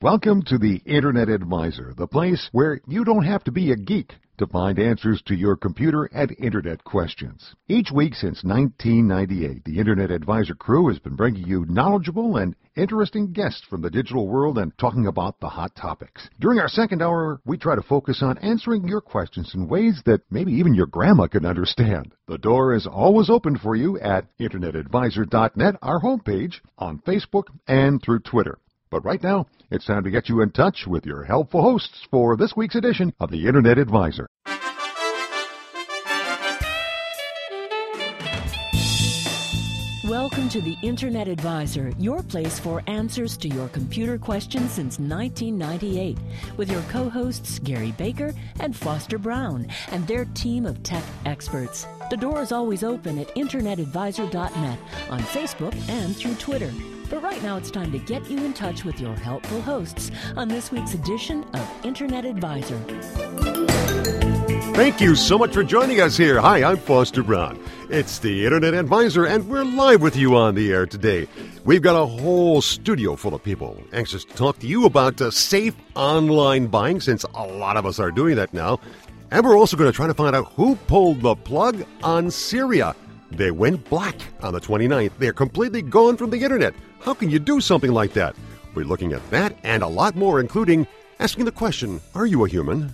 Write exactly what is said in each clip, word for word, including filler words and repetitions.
Welcome to the Internet Advisor, the place where you don't have to be a geek to find answers to your computer and Internet questions. Each week since nineteen ninety-eight, the Internet Advisor crew has been bringing you knowledgeable and interesting guests from the digital world and talking about the hot topics. During our second hour, we try to focus on answering your questions in ways that maybe even your grandma can understand. The door is always open for you at internet advisor dot net, our homepage, on Facebook, and through Twitter. But right now, it's time to get you in touch with your helpful hosts for this week's edition of the Internet Advisor. Welcome to the Internet Advisor, your place for answers to your computer questions since nineteen ninety-eight, with your co-hosts Gary Baker and Foster Brown and their team of tech experts. The door is always open at internet advisor dot net, on Facebook and through Twitter. But right now it's time to get you in touch with your helpful hosts on this week's edition of Internet Advisor. Thank you so much for joining us here. Hi, I'm Foster Brown. It's the Internet Advisor, and we're live with you on the air today. We've got a whole studio full of people anxious to talk to you about uh, safe online buying, since a lot of us are doing that now. And we're also going to try to find out who pulled the plug on Syria. They went black on the twenty-ninth. They're completely gone from the Internet. How can you do something like that? We're looking at that and a lot more, including asking the question, are you a human?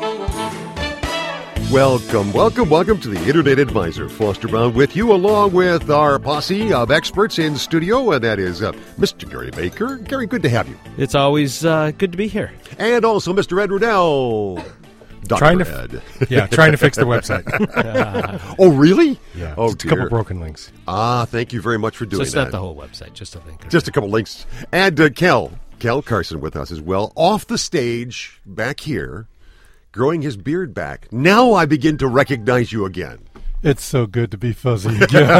Welcome, welcome, welcome to the Internet Advisor. Foster Brown with you, along with our posse of experts in studio, and that is uh, Mister Gary Baker. Gary, good to have you. It's always uh, good to be here. And also Mister Ed Rudell. Doctor Trying to, Ed. yeah, trying to fix the website. uh, oh, really? Yeah, oh, just a couple broken links. Ah, thank you very much for doing so it's that. Not the whole website, just a link. Just a couple links. And uh, Kel, Kel Carson with us as well, off the stage, back here, growing his beard back. Now I begin to recognize you again. It's so good to be fuzzy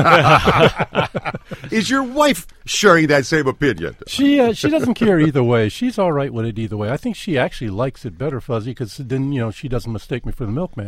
again. Is your wife sharing that same opinion? She uh, she doesn't care either way. She's all right with it either way. I think she actually likes it better fuzzy because then, you know, she doesn't mistake me for the milkman.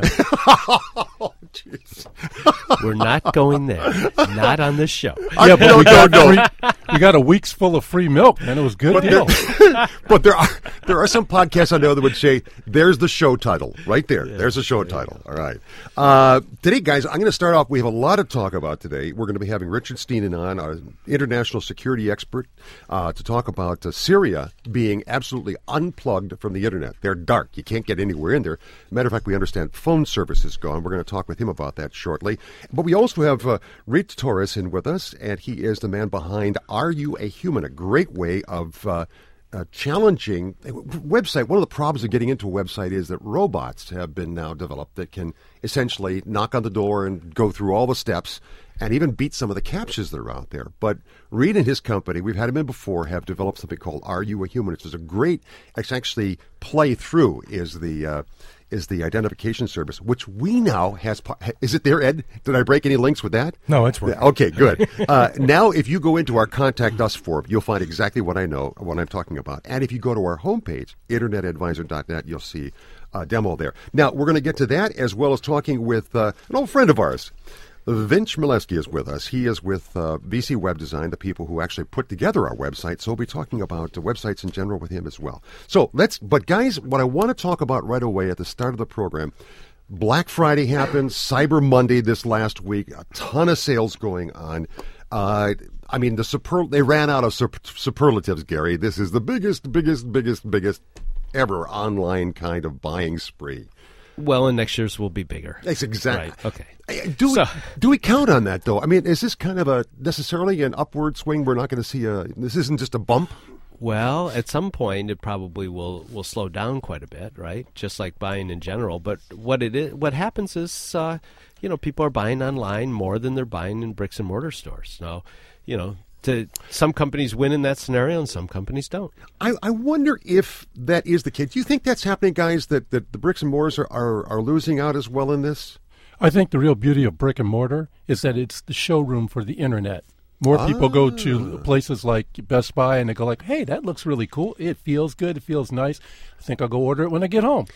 Oh, jeez. We're not going there. Not on this show. Yeah, but no, we, got no, free, no. we got a week's full of free milk, man. It was a good but deal. There, but there are there are some podcasts I know that would say, there's the show title. Right there. Yeah, there's the show title. All right. Uh, today, guys, I'm going to start off. We have a lot to talk about today. We're going to be having Richard Steenan on, our international security expert, uh, to talk about uh, Syria being absolutely unplugged from the Internet. They're dark. You can't get anywhere in there. Matter of fact, we understand phone service is gone. We're going to talk with him about that shortly. But we also have uh, Reed Torres in with us, and he is the man behind Are You a Human? A great way of uh, uh, challenging website. One of the problems of getting into a website is that robots have been now developed that can essentially knock on the door and go through all the steps and even beat some of the captchas that are out there. But Reed and his company, we've had him in before, have developed something called Are You a Human? Which is a great, it's actually play through is the uh, is the identification service, which we now has, is it there, Ed? Did I break any links with that? No, it's working. Okay, good. Uh, now, if you go into our Contact Us form, you'll find exactly what I know, what I'm talking about. And if you go to our homepage, internet advisor dot net, you'll see a demo there. Now, we're going to get to that, as well as talking with uh, an old friend of ours. Vince Chmielewski is with us. He is with uh, V C Web Design, the people who actually put together our website. So we'll be talking about uh, websites in general with him as well. So let's, but guys, what I want to talk about right away at the start of the program, Black Friday happened, Cyber Monday this last week, a ton of sales going on. Uh, I mean, the super, they ran out of super, superlatives, Gary. This is the biggest, biggest, biggest, biggest ever online kind of buying spree. Well, and next year's will be bigger. That's exactly. Right. Okay. Do so, we, do we count on that, though? I mean, is this kind of a necessarily an upward swing? We're not going to see a, this isn't just a bump? Well, at some point, it probably will, will slow down quite a bit, right? Just like buying in general. But what it is, what happens is, uh, you know, people are buying online more than they're buying in bricks and mortar stores. Now, you know, to, some companies win in that scenario and some companies don't. I, I wonder if that is the case. Do you think that's happening, guys, that, that the bricks and mortars are, are, are losing out as well in this? I think the real beauty of brick and mortar is that it's the showroom for the Internet. More ah. people go to places like Best Buy and they go like, hey, that looks really cool. It feels good. It feels nice. I think I'll go order it when I get home.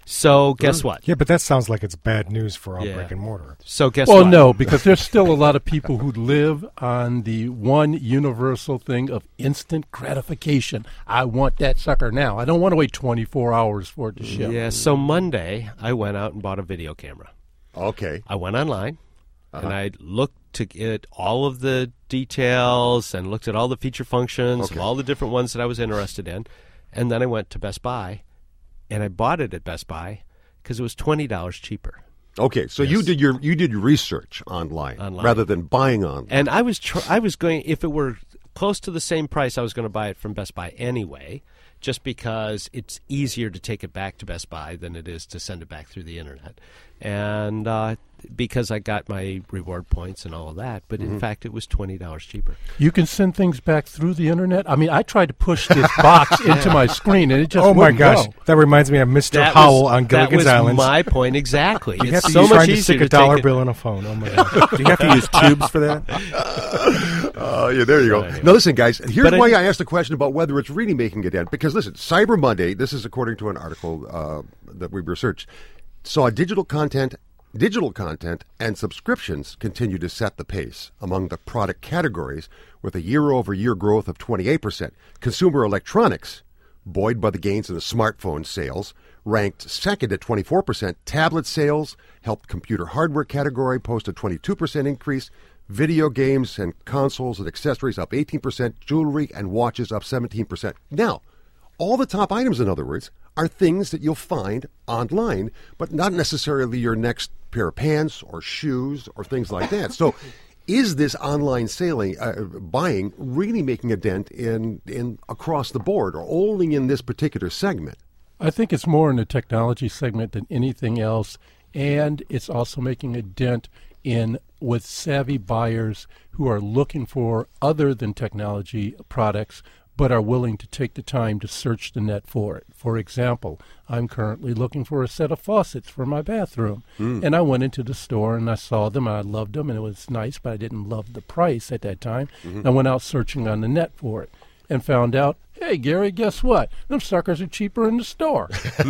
So guess what? Yeah, but that sounds like it's bad news for all Yeah. brick and mortar. So guess Well, what? no, because there's still a lot of people who live on the one universal thing of instant gratification. I want that sucker now. I don't want to wait twenty-four hours for it to ship. Yeah, so Monday, I went out and bought a video camera. Okay. I went online, Uh-huh. and I looked to get all of the details and looked at all the feature functions Okay. of all the different ones that I was interested in. And then I went to Best Buy, and I bought it at Best Buy because it was twenty dollars cheaper. Okay, so you did your you did your research online, Online. rather than buying online. And I was tr- I was going, if it were close to the same price, I was going to buy it from Best Buy anyway, just because it's easier to take it back to Best Buy than it is to send it back through the internet. And uh, because I got my reward points and all of that, but Mm-hmm. in fact, it was twenty dollars cheaper. You can send things back through the internet. I mean, I tried to push this box into my screen, and it just Oh my wouldn't gosh, go. that reminds me of Mister That Howell was, on Gilligan's that was Island. my point exactly. You have It's to so use much trying to easier stick a to dollar take it- bill in a phone. Oh my gosh. Do you have to use tubes for that? Oh, yeah, there you go. anyway. Now, listen, guys, here's But I- why I, asked the question about whether it's really making a dent. Because, listen, Cyber Monday, this is according to an article uh, that we researched, saw digital content, digital content and subscriptions continue to set the pace among the product categories with a year-over-year growth of twenty-eight percent. Consumer electronics, buoyed by the gains in the smartphone sales, ranked second at twenty-four percent. Tablet sales helped computer hardware category post a twenty-two percent increase. Video games and consoles and accessories up eighteen percent. Jewelry and watches up seventeen percent. Now, all the top items, in other words, are things that you'll find online, but not necessarily your next pair of pants or shoes or things like that. So is this online sailing, uh, buying really making a dent in, in across the board or only in this particular segment? I think it's more in the technology segment than anything else, and it's also making a dent in with savvy buyers who are looking for other than technology products but are willing to take the time to search the net for it. For example, I'm currently looking for a set of faucets for my bathroom, mm. and I went into the store and I saw them and I loved them and it was nice, but I didn't love the price at that time. Mm-hmm. I went out searching on the net for it and found out, hey, Gary, guess what? Them suckers are cheaper in the store.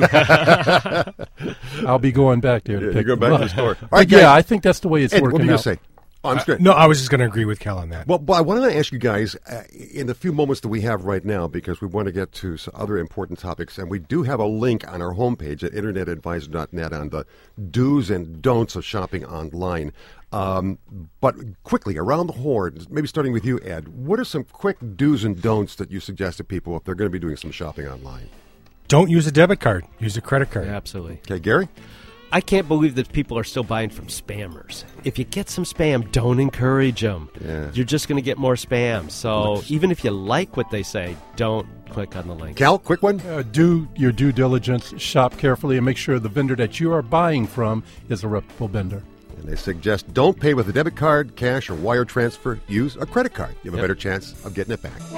I'll be going back there to yeah, pick you go them back up. to the store. All But right, yeah, guys. I think that's the way it's Ed, working what were you out. going to say? Oh, I'm Uh, no, I was just going to agree with Cal on that. Well, but I want to ask you guys, uh, in the few moments that we have right now, because we want to get to some other important topics, and we do have a link on our homepage at internet advisor dot net on the do's and don'ts of shopping online. Um, but quickly, around the horn, maybe starting with you, Ed, what are some quick do's and don'ts that you suggest to people if they're going to be doing some shopping online? Don't use a debit card. Use a credit card. Yeah, absolutely. Okay, Gary? I can't believe that people are still buying from spammers. If you get some spam, don't encourage them. Yeah. You're just going to get more spam. So even if you like what they say, don't click on the link. Cal, quick one? Uh, do your due diligence, shop carefully, and make sure the vendor that you are buying from is a reputable vendor. And they suggest don't pay with a debit card, cash, or wire transfer. Use a credit card. You have a Yep. better chance of getting it back.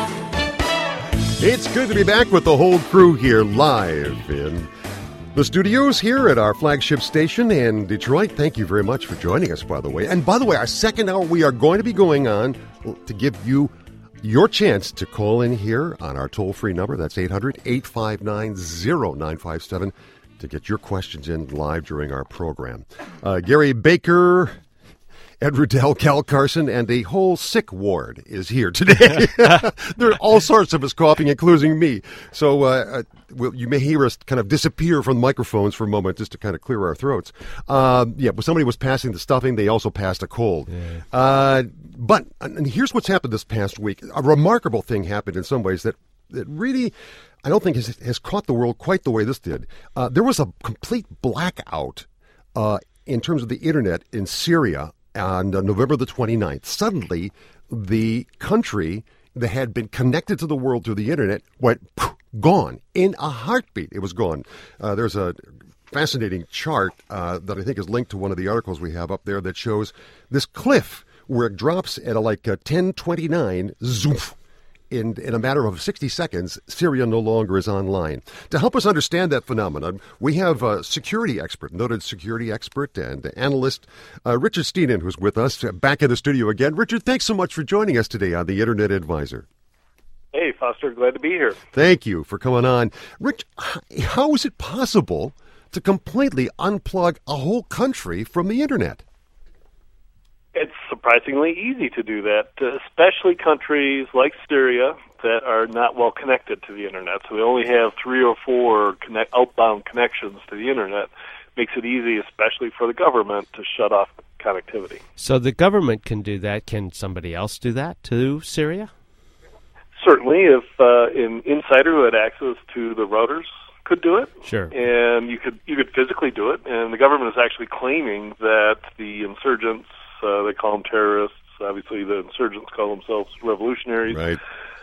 It's good to be back with the whole crew here live in the studios here at our flagship station in Detroit. Thank you very much for joining us, by the way. And by the way, our second hour, we are going to be going on to give you your chance to call in here on our toll-free number. That's eight hundred, eight five nine, oh nine five seven to get your questions in live during our program. Uh, Gary Baker, Ed Riddell, Cal Carson, and a whole sick ward is here today. There are all sorts of us coughing, including me. So uh, uh, we'll, you may hear us kind of disappear from the microphones for a moment just to kind of clear our throats. Uh, yeah, but somebody was passing the stuffing. They also passed a cold. Yeah. Uh, but and here's what's happened this past week. A remarkable thing happened in some ways that, that really, I don't think has, has caught the world quite the way this did. Uh, there was a complete blackout uh, in terms of the Internet in Syria on uh, November the twenty-ninth. Suddenly, the country that had been connected to the world through the Internet went poof, gone. In a heartbeat, it was gone. Uh, there's a fascinating chart uh, that I think is linked to one of the articles we have up there that shows this cliff where it drops at a, like a ten twenty-nine, zoof. In, in a matter of sixty seconds, Syria no longer is online. To help us understand that phenomenon, we have a security expert, noted security expert and analyst, uh, Richard Stienen, who's with us, uh, back in the studio again. Richard, thanks so much for joining us today on the Internet Advisor. Hey, Foster, glad to be here. Thank you for coming on. Rich, how is it possible to completely unplug a whole country from the internet? It's surprisingly easy to do that, especially countries like Syria that are not well connected to the internet. So they only have three or four connect, outbound connections to the internet. Makes it easy, especially for the government, to shut off connectivity. So the government can do that. Can somebody else do that to Syria? Certainly, if uh, an insider who had access to the routers could do it. Sure. And you could you could physically do it. And the government is actually claiming that the insurgents, uh, they call them terrorists. Obviously, the insurgents call themselves revolutionaries. Right.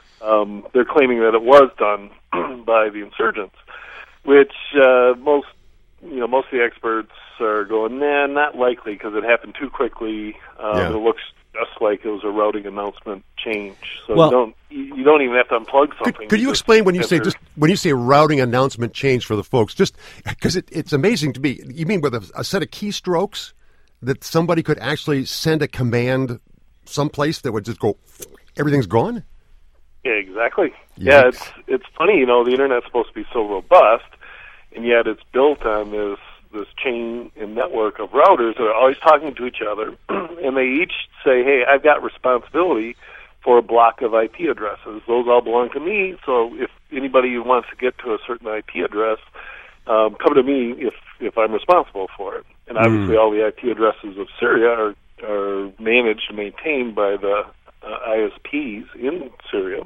Um, they're claiming that it was done by the insurgents, which uh, most you know most of the experts are going, nah, not likely because it happened too quickly. Um, Yeah. It looks just like it was a routing announcement change. So Well- you don't you you don't even have to unplug something. Could, could you just explain when you say enter- just when you say routing announcement change for the folks? Just because it, it's amazing to me. You mean with a, a set of keystrokes that somebody could actually send a command someplace that would just go, everything's gone? Yeah, exactly. Yeah, Yikes. it's it's funny, you know, the internet's supposed to be so robust, and yet it's built on this this chain and network of routers that are always talking to each other, and they each say, "Hey, I've got responsibility for a block of I P addresses. Those all belong to me. So if anybody who wants to get to a certain I P address, um, come to me if if I'm responsible for it." And obviously, all the I P addresses of Syria are are managed and maintained by the uh, I S Ps in Syria.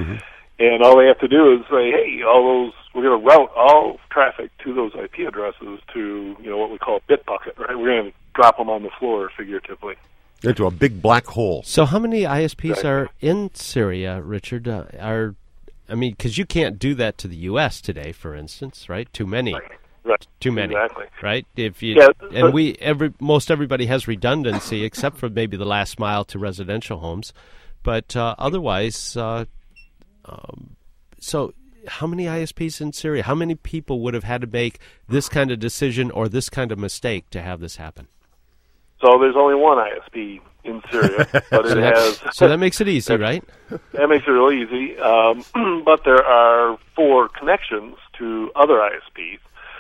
And all they have to do is say, hey, all those, we're going to route all traffic to those I P addresses to, you know, what we call a bit bucket, right? We're going to drop them on the floor figuratively. Into a big black hole. So how many I S Ps are in Syria, Richard? Uh, are I mean, because you can't do that to the U S today, for instance, right? Too many. Right. Too many, Exactly. right? If you Yeah, and but- we every most everybody has redundancy except for maybe the last mile to residential homes, but uh, otherwise, uh, um, so how many I S Ps in Syria? How many people would have had to make this kind of decision or this kind of mistake to have this happen? So there's only one I S P in Syria, but it has... So that makes it easy, right? That makes it real easy. Um, but there are four connections to other I S Ps.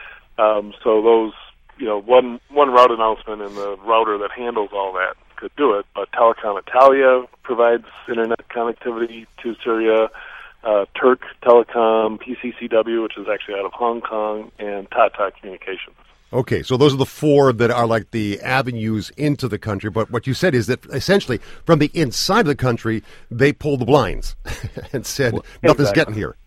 Um, so those, you know, one one route announcement and the router that handles all that could do it. But Telecom Italia provides internet connectivity to Syria. Uh, Turk Telecom, P C C W, which is actually out of Hong Kong, and Tata Communications. Okay, so those are the four that are like the avenues into the country. But what you said is that essentially from the inside of the country, they pulled the blinds and said, nothing's Exactly. getting here.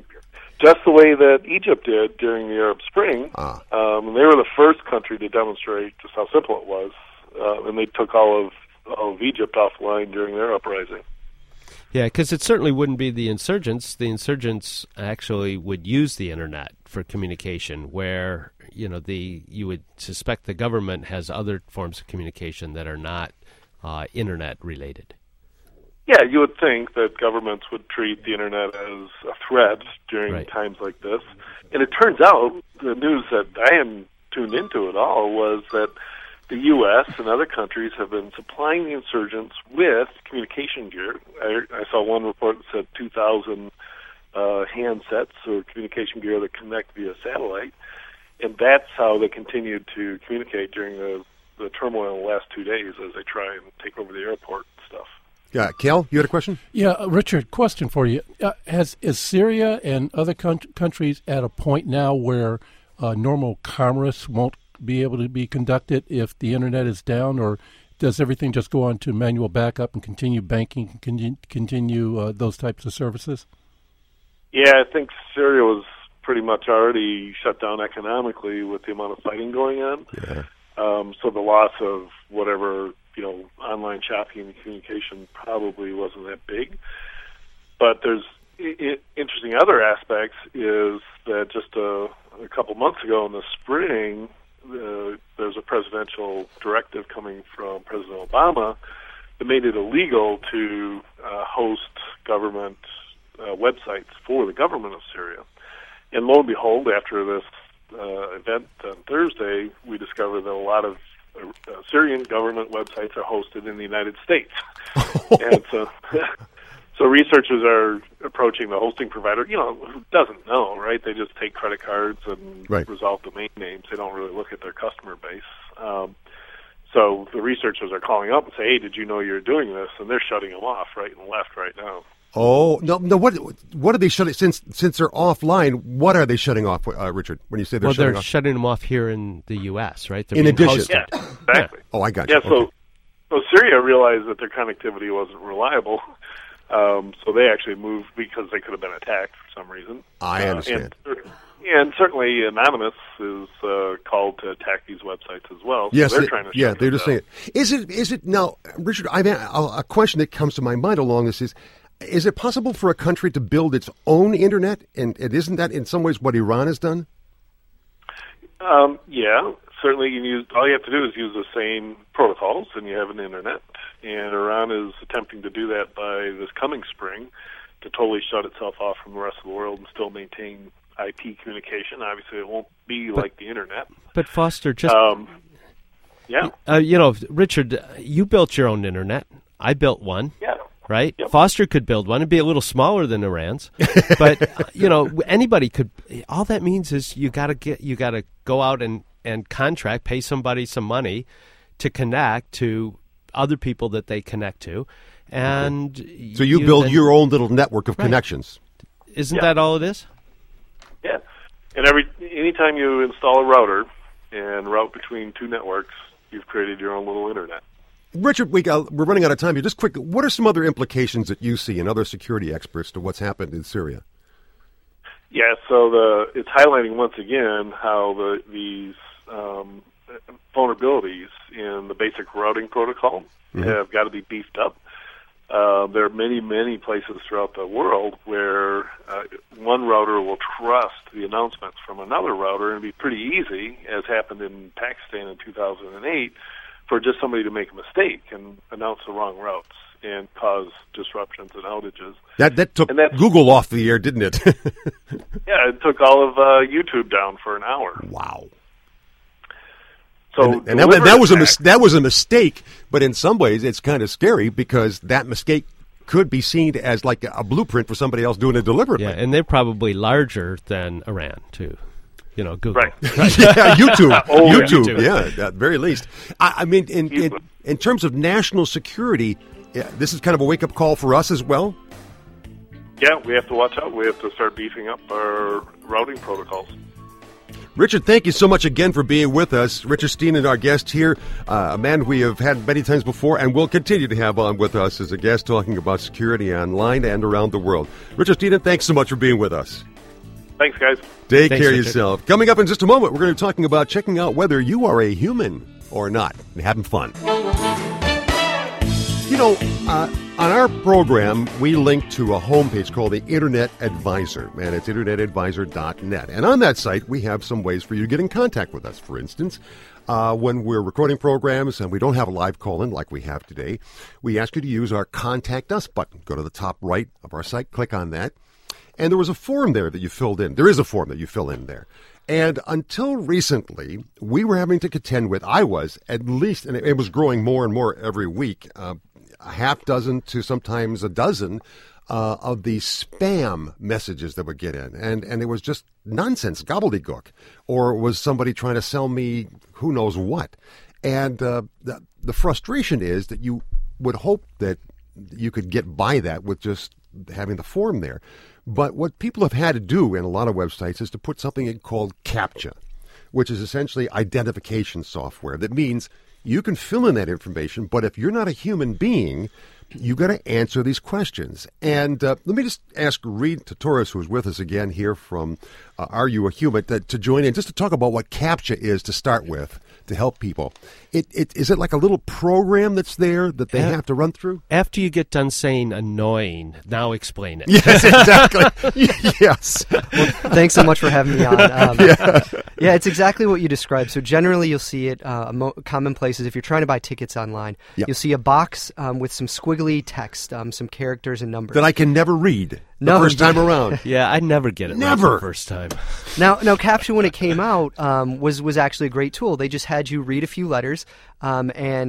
Just the way that Egypt did during the Arab Spring. Ah. Um, they were the first country to demonstrate just how simple it was, uh, and they took all of, all of Egypt offline during their uprising. Yeah, because it certainly wouldn't be the insurgents. The insurgents actually would use the internet for communication, where you know the you would suspect the government has other forms of communication that are not uh, internet related. Yeah, you would think that governments would treat the internet as a threat during Right. times like this. And it turns out, the news that I hadn't tuned into at all was that the U S and other countries have been supplying the insurgents with communication gear. I, I saw one report that said two thousand uh, handsets or communication gear that connect via satellite. And that's how they continued to communicate during the, the turmoil in the last two days as they try and take over the airport and stuff. Yeah, Cal, you had a question? Yeah, uh, Richard, question for you. Uh, has is Syria and other coun- countries at a point now where uh, normal commerce won't be able to be conducted if the internet is down, or does everything just go on to manual backup and continue banking and continue, continue uh, those types of services? Yeah, I think Syria was pretty much already shut down economically with the amount of fighting going on. Yeah. Um, so the loss of whatever, you know, online shopping and communication probably wasn't that big. But there's I- I- interesting other aspects is that just a, a couple months ago in the spring, uh, there's a presidential directive coming from President Obama that made it illegal to uh, host government uh, websites for the government of Syria. And lo and behold, after this uh, event on Thursday, we discovered that a lot of uh, Syrian government websites are hosted in the United States. and so, So researchers are approaching the hosting provider, you know, who doesn't know, right? They just take credit cards and Right. resolve domain names. They don't really look at their customer base. Um, so the researchers are calling up and say, hey, did you know you're doing this? And they're shutting them off right and left right now. Oh no, no. What what are they shutting? Since since they're offline, what are they shutting off, uh, Richard? When you say they're well, shutting they're off? shutting them off here in the U S, right? They're In being addition. hosted. Yeah, exactly. Oh, I got you. Yeah, so, Okay. so Syria realized that their connectivity wasn't reliable. Um, so they actually moved because they could have been attacked for some reason. I understand. Uh, and, and certainly Anonymous is uh, called to attack these websites as well. So Yes, they're they- trying to yeah, shut they're them just down. saying. Is it? Is it now, Richard? I've a, a question that comes to my mind along this is: is it possible for a country to build its own internet? And, and isn't that in some ways what Iran has done? Um, yeah, certainly. You can use all you have to do is use the same protocols, and you have an internet. And Iran is attempting to do that by this coming spring to totally shut itself off from the rest of the world and still maintain I P communication. Obviously, it won't be But- like the internet. But Foster, just Um, yeah, uh, you know, Richard, you built your own internet. I built one. yeah. Right? Yep. Foster could build one. It'd be a little smaller than Iran's, but uh, you know, anybody could. All that means is you got to get, you got to go out and and contract, pay somebody some money to connect to other people that they connect to, and So you, build then- your own little network of Right. connections. Isn't Yeah. that all it is? Yeah, and every anytime you install a router and route between two networks, you've created your own little internet. Richard, we got, we're running out of time here. Just quick, what are some other implications that you see and other security experts to what's happened in Syria? Yeah, so the it's highlighting once again how the these um, vulnerabilities in the basic routing protocol have got to be beefed up. Uh, there are many, many places throughout the world where uh, one router will trust the announcements from another router, and it'd be pretty easy, as happened in Pakistan in two thousand eight, for just somebody to make a mistake and announce the wrong routes and cause disruptions and outages. That that took And that's- Google off the air, didn't it? Yeah, it took all of uh, YouTube down for an hour. Wow. So and and that, deliberate that was a attack- mis- that was a mistake, but in some ways it's kind of scary because that mistake could be seen as like a blueprint for somebody else doing it deliberately. Yeah, and they're probably larger than Iran too. You know, Google. Right. yeah, YouTube, Oh, yeah. YouTube, YouTube. yeah, at very least. I, I mean, in, in Easily. in terms of national security, yeah, this is kind of a wake up call for us as well. Yeah, we have to watch out. We have to start beefing up our routing protocols. Richard, thank you so much again for being with us. Richard Steenan, our guest here, uh, a man we have had many times before and will continue to have on with us as a guest talking about security online and around the world. Richard Steenan, thanks so much for being with us. Thanks, guys. Take Thanks, care of Richard. yourself. Coming up in just a moment, we're going to be talking about checking out whether you are a human or not and having fun. You know, uh, on our program, we link to a homepage called the Internet Advisor, and it's internet advisor dot net. And on that site, we have some ways for you to get in contact with us. For instance, uh, when we're recording programs and we don't have a live call-in like we have today, we ask you to use our Contact Us button. Go to the top right of our site, click on that, and there was a form there that you filled in. There is a form that you fill in there. And until recently, we were having to contend with, I was, at least, and it, it was growing more and more every week, uh, a half dozen to sometimes a dozen uh, of the spam messages that would get in. And, and it was just nonsense, gobbledygook. Or it was somebody trying to sell me who knows what. And uh, the, the frustration is that you would hope that you could get by that with just having the form there. But what people have had to do in a lot of websites is to put something in called CAPTCHA, which is essentially identification software. That means you can fill in that information, but if you're not a human being, you got to answer these questions. And uh, let me just ask Reed Tatoris, who's with us again here from uh, Are You a Human, to, to join in just to talk about what CAPTCHA is to start with, to help people. It, it, is it like a little program that's there that they Yeah. have to run through? After you get done saying annoying, now explain it. Yes, exactly. Yes. Thanks so much for having me on. Um, yeah. yeah, it's exactly what you described. So generally you'll see it, uh, mo- common places, if you're trying to buy tickets online, Yeah. you'll see a box um, with some squiggly text, um, some characters and numbers. That I can never read the No, first time around. Yeah, I never get it right Never. the first time. Now, now, CAPTCHA, when it came out, um, was was actually a great tool. They just had you read a few letters, um, and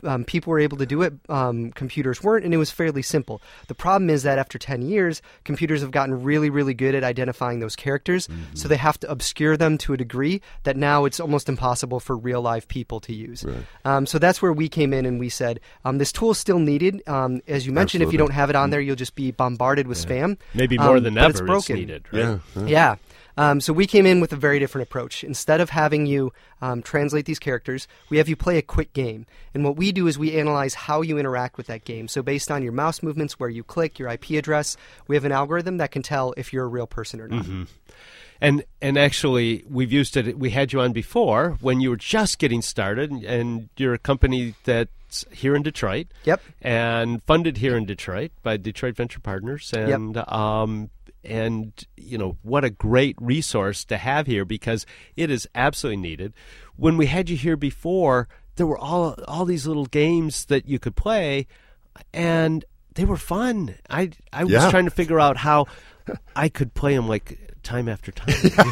um, people were able to do it, um, computers weren't, and it was fairly simple. The problem is that after ten years, computers have gotten really, really good at identifying those characters, mm-hmm. so they have to obscure them to a degree that now it's almost impossible for real live people to use. Right. Um, so that's where we came in and we said, um, this tool is still needed. Um, as you mentioned, Absolutely. If you don't have it on there, you'll just be bombarded with yeah. spam. Maybe more um, than but ever it's broken. it's needed, right? Yeah. Yeah. yeah. Um, so we came in with a very different approach. Instead of having you um, translate these characters, we have you play a quick game. And what we do is we analyze how you interact with that game. So based on your mouse movements, where you click, your I P address, we have an algorithm that can tell if you're a real person or not. Mm-hmm. And and actually, we've used it. We had you on before when you were just getting started, and you're a company that's here in Detroit. Yep. And funded here in Detroit by Detroit Venture Partners. And yep. um, and you know what a great resource to have here, because it is absolutely needed. When we had you here before, there were all all these little games that you could play, and they were fun. I I was yeah. trying to figure out how I could play them like time after time.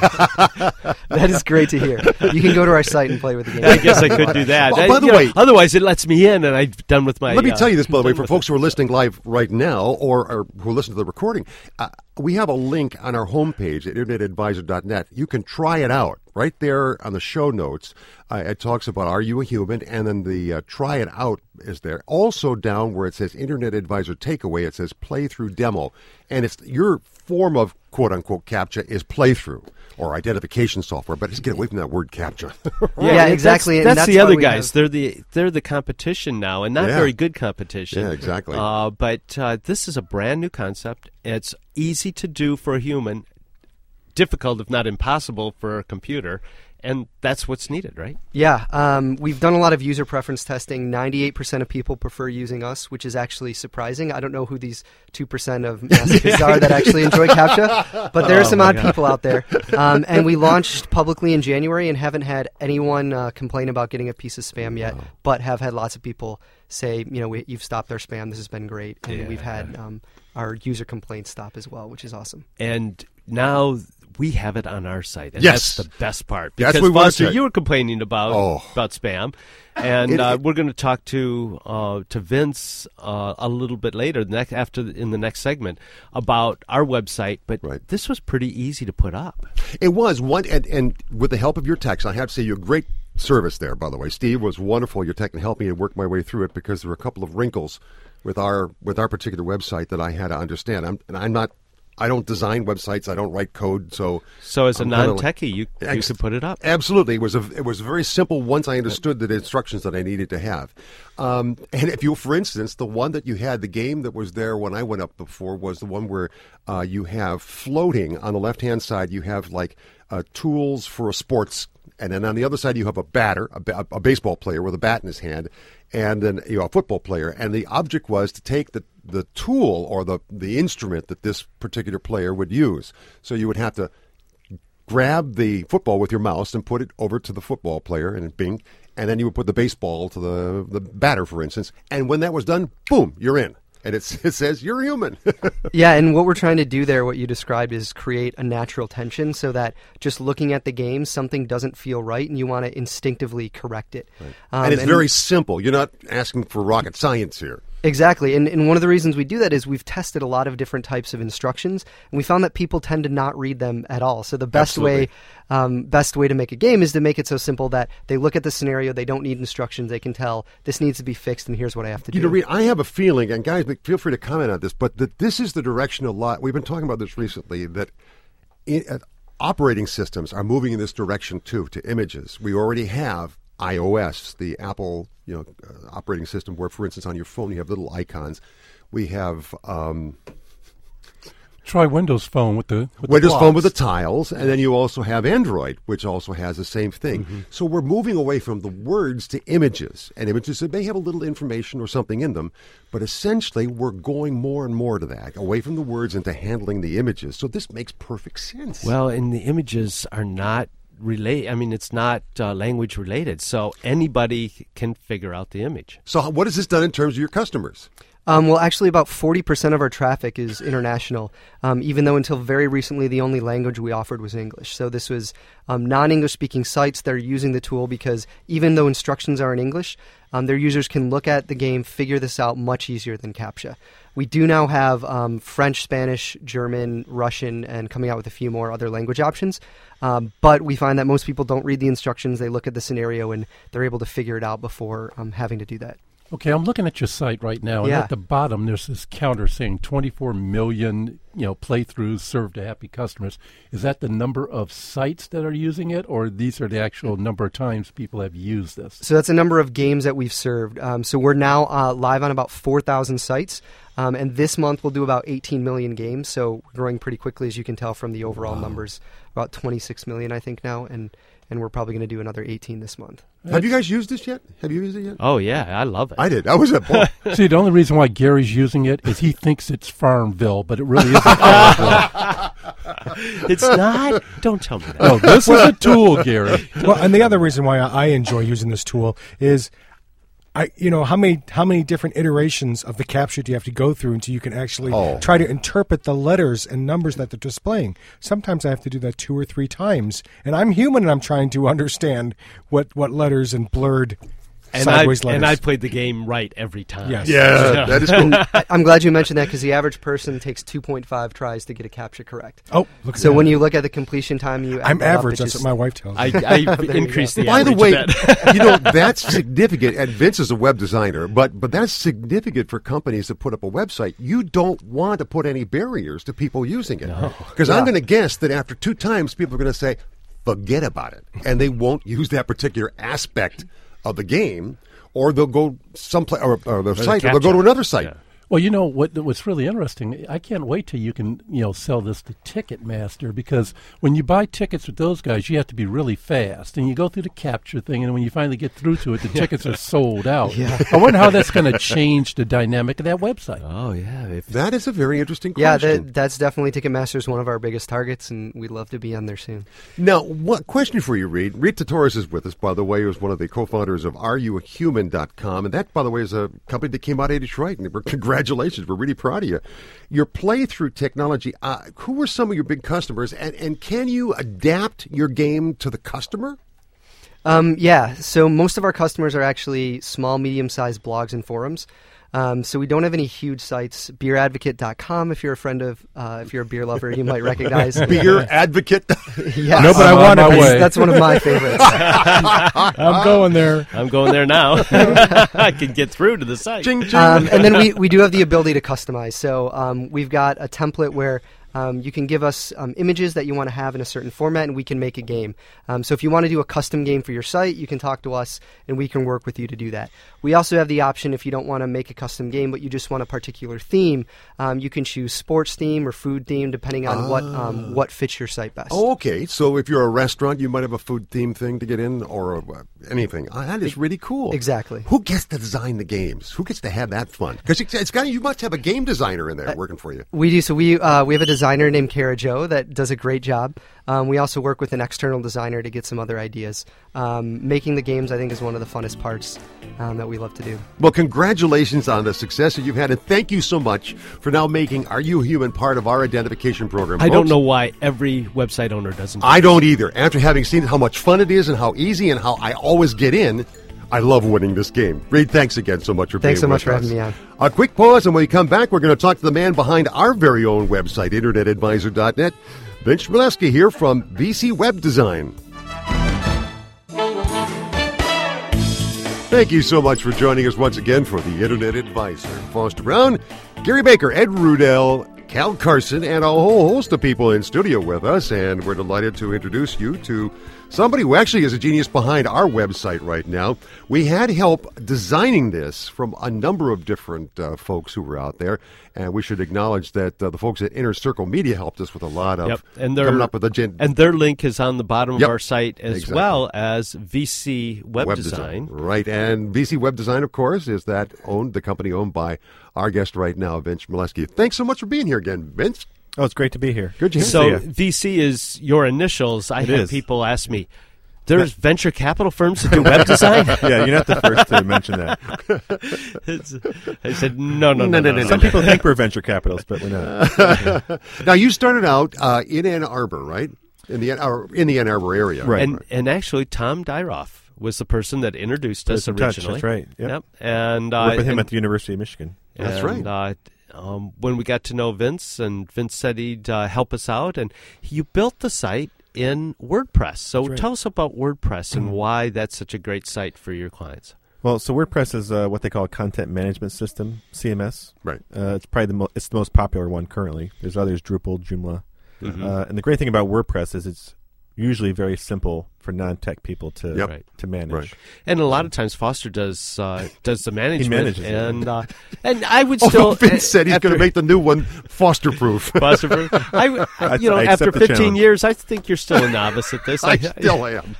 That is great to hear. You can go to our site and play with the game. I guess I could do that. Well, by I, the you way, know, otherwise it lets me in, and I'm done with my. Let me uh, tell you this, by the way, for folks it. who are listening live right now or, or who listen to the recording, uh, we have a link on our homepage at internet advisor dot net. You can try it out right there on the show notes. Uh, it talks about Are You a Human? And then the uh, try it out is there. Also down where it says Internet Advisor Takeaway, it says Playthrough Demo. And it's your form of quote-unquote CAPTCHA is playthrough or identification software, but just get away from that word CAPTCHA. yeah, yeah, exactly. That's, and that's, that's the other guys. Have... They're the they're the competition now, and not yeah. very good competition. Yeah, exactly. Uh, but uh, this is a brand new concept. It's easy to do for a human, difficult if not impossible for a computer. And that's what's needed, right? Yeah. Um, we've done a lot of user preference testing. ninety-eight percent of people prefer using us, which is actually surprising. I don't know who these two percent of masochists are that actually enjoy CAPTCHA, but there are oh some odd God. people out there. Um, and we launched publicly in January and haven't had anyone uh, complain about getting a piece of spam yet, wow. but have had lots of people say, you know, we, you've stopped our spam. This has been great. And yeah. we've had um, our user complaints stop as well, which is awesome. And now we have it on our site, and yes. that's the best part. Because that's what we Foster, want to you were complaining about oh. about spam, and it, uh, it, we're going to talk to uh, to Vince uh, a little bit later, next after the, in the next segment, about our website. But right. this was pretty easy to put up. It was one, and, and with the help of your techs, I have to say you're a great service there. By the way, Steve was wonderful. Your tech and helped me to work my way through it because there were a couple of wrinkles with our with our particular website that I had to understand. I'm, and I'm not. I don't design websites. I don't write code. So, so as a I'm non-techie, you, you ex- could put it up. Absolutely, it was a it was very simple once I understood the instructions that I needed to have. Um, and if you, for instance, the one that you had, the game that was there when I went up before was the one where uh, you have floating on the left-hand side. You have like uh, tools for a sports. And then on the other side, you have a batter, a, a baseball player with a bat in his hand, and then you know, a football player. And the object was to take the, the tool or the, the instrument that this particular player would use. So you would have to grab the football with your mouse and put it over to the football player, and bing, and then you would put the baseball to the, the batter, for instance. And when that was done, boom, you're in. And it's, it says, you're human. Yeah, and what we're trying to do there, what you described, is create a natural tension so that just looking at the game, something doesn't feel right, and you want to instinctively correct it. Right. Um, and it's and very simple. You're not asking for rocket science here. Exactly, and, and one of the reasons we do that is we've tested a lot of different types of instructions, and we found that people tend to not read them at all. So the best Absolutely. way, um, best way to make a game is to make it so simple that they look at the scenario, they don't need instructions, they can tell this needs to be fixed, and here's what I have to do. You know, Reed, I have a feeling, and guys, feel free to comment on this, but that this is the direction a lot. We've been talking about this recently, that in, uh, operating systems are moving in this direction too, to images. We already have iOS, the Apple, you know, uh, operating system, where, for instance, on your phone you have little icons. We have um, try Windows Phone with the with Windows the Phone with the tiles, and then you also have Android, which also has the same thing. Mm-hmm. So we're moving away from the words to images, and images that may have a little information or something in them, but essentially we're going more and more to that, away from the words into handling the images. So this makes perfect sense. Well, and the images are not relate. I mean, it's not uh, language related, so anybody can figure out the image. So what has this done in terms of your customers? Um, well, actually, about forty percent of our traffic is international, um, even though until very recently the only language we offered was English. So this was um, non-English speaking sites that are using the tool because even though instructions are in English, um, their users can look at the game, figure this out much easier than CAPTCHA. We do now have um, French, Spanish, German, Russian, and coming out with a few more other language options. Um, but we find that most people don't read the instructions. They look at the scenario and they're able to figure it out before um, having to do that. Okay, I'm looking at your site right now, and Yeah. at the bottom there's this counter saying twenty-four million, you know, playthroughs served to happy customers. Is that the number of sites that are using it, or these are the actual number of times people have used this? So that's a number of games that we've served. Um, so we're now uh, live on about four thousand sites, um, and this month we'll do about eighteen million games. So we're growing pretty quickly, as you can tell from the overall wow. numbers. About twenty-six million, I think, now, and and we're probably going to do another eighteen this month. Have you guys used this yet? Have you used it yet? Oh, yeah, I love it. I did. I was at Paul. See, the only reason why Gary's using it is he thinks it's Farmville, but it really isn't Farmville. It's not? Don't tell me that. Oh, this is a tool, Gary. Well, and the other reason why I enjoy using this tool is, I you know how many how many different iterations of the CAPTCHA do you have to go through until you can actually Oh. try to interpret the letters and numbers that they're displaying. Sometimes I have to do that two or three times, and I'm human and I'm trying to understand what, what letters and blurred And I sideways letters. and I played the game right every time. Yes. Yeah, that is cool. And I- I'm glad you mentioned that because the average person takes two point five tries to get a CAPTCHA correct. Oh, look at So that. when you look at the completion time, you I'm add that up, average. it That's just- what my wife tells me. I, I you increased go. the By the average way, a bit. you know, that's significant, and Vince is a web designer, but but that's significant for companies that put up a website. You don't want to put any barriers to people using it. Because I'm Yeah. going to guess that after two times, people are going to say, forget about it. And they won't use that particular aspect of the game, or they'll go someplace, or, or the site, or they'll go to CAPTCHA. another site. Yeah. Well, you know what? What's really interesting? I can't wait till you can, you know, sell this to Ticketmaster, because when you buy tickets with those guys, you have to be really fast, and you go through the capture thing, and when you finally get through to it, the tickets are sold out. Yeah. I wonder how that's going to change the dynamic of that website. Oh, yeah. If, That is a very interesting Yeah, question. that, that's definitely Ticketmaster's one of our biggest targets, and we'd love to be on there soon. Now, what question for you, Reed? Reed Torres is with us, by the way, who's one of the co-founders of are you a human dot com, and that, by the way, is a company that came out of Detroit, and we're, congratulations, we're really proud of you. Your playthrough technology, uh, who are some of your big customers, and, and can you adapt your game to the customer? Um, yeah, so most of our customers are actually small, medium-sized blogs and forums. Um, so we don't have any huge sites. beer advocate dot com, if you're a friend of, uh, if you're a beer lover, you might recognize. Beer advocate? Yes. No, but I I'm on want my to. way. That's one of my favorites. I'm going there. I'm going there now. I can get through to the site. Ching, ching. Um, and then we, we do have the ability to customize. So um, we've got a template where um, you can give us um, images that you want to have in a certain format, and we can make a game. Um, so if you want to do a custom game for your site, you can talk to us, and we can work with you to do that. We also have the option, if you don't want to make a custom game, but you just want a particular theme, um, you can choose sports theme or food theme, depending on what um, what fits your site best. Oh, okay. So if you're a restaurant, you might have a food theme thing to get in, or uh, anything. Uh, that is really cool. Exactly. Who gets to design the games? Who gets to have that fun? Because it's, it's got you must have a game designer in there working for you. We do. So we uh, we have a designer named Kara Jo that does a great job. Um, we also work with an external designer to get some other ideas. Um, making the games, I think, is one of the funnest parts um, that we love to do. Well, congratulations on the success that you've had, and thank you so much for now making Are You Human part of our identification program. I don't folks. know why every website owner doesn't. do I don't either. After having seen how much fun it is and how easy and how I always get in, I love winning this game. Reed, thanks again so much for Thanks so being much with for us. having me on. A quick pause, and when we come back, we're going to talk to the man behind our very own website, internet advisor dot net. Vince Chmielewski here from V C Web Design. Thank you so much for joining us once again for the Internet Advisor. Foster Brown, Gary Baker, Ed Rudell, Cal Carson, and a whole host of people in studio with us. And we're delighted to introduce you to somebody who actually is a genius behind our website right now. We had help designing this from a number of different uh, folks who were out there. And we should acknowledge that uh, the folks at Inner Circle Media helped us with a lot of Yep. And they're- coming up with a gen- And their link is on the bottom Yep. of our site, as Exactly. well as V C Web, Design. Right, and V C Web Design, of course, is that owned, the company owned by our guest right now, Vince Chmielewski. Thanks so much for being here again, Vince. Oh, it's great to be here. Good to hear So ya. V C is your initials. I It have is. people ask me, There's venture capital firms that do web design? Yeah, you're not the first to mention that. It's, I said, no, no, no, no. no, no, no. Some people think we're venture capitalists, but we're not. Now, you started out uh, in Ann Arbor, right? In the, or in the Ann Arbor area. Right. And, and actually, Tom Dyroff was the person that introduced us in touch, originally. that's right. Yep. Yep. And, uh, Worked with him and, at the University of Michigan. That's and, right. Uh, um, when we got to know Vince, and Vince said he'd uh, help us out, and you built the site in WordPress. So right. tell us about WordPress and why that's such a great site for your clients. Well, so WordPress is uh, what they call a content management system, C M S. Right. Uh, it's probably the mo- it's the most popular one currently. There's others, Drupal, Joomla. Mm-hmm. Uh, and the great thing about WordPress is it's usually very simple for non-tech people to Yep. Right. to manage. Right. And a lot of times Foster does uh, does the management. manages it. and uh, and I would Although still Vince said he's after- going to make the new one Foster-proof. Foster, I, I, you know, I after accept the fifteen challenge. years, I think you're still a novice at this. I still am.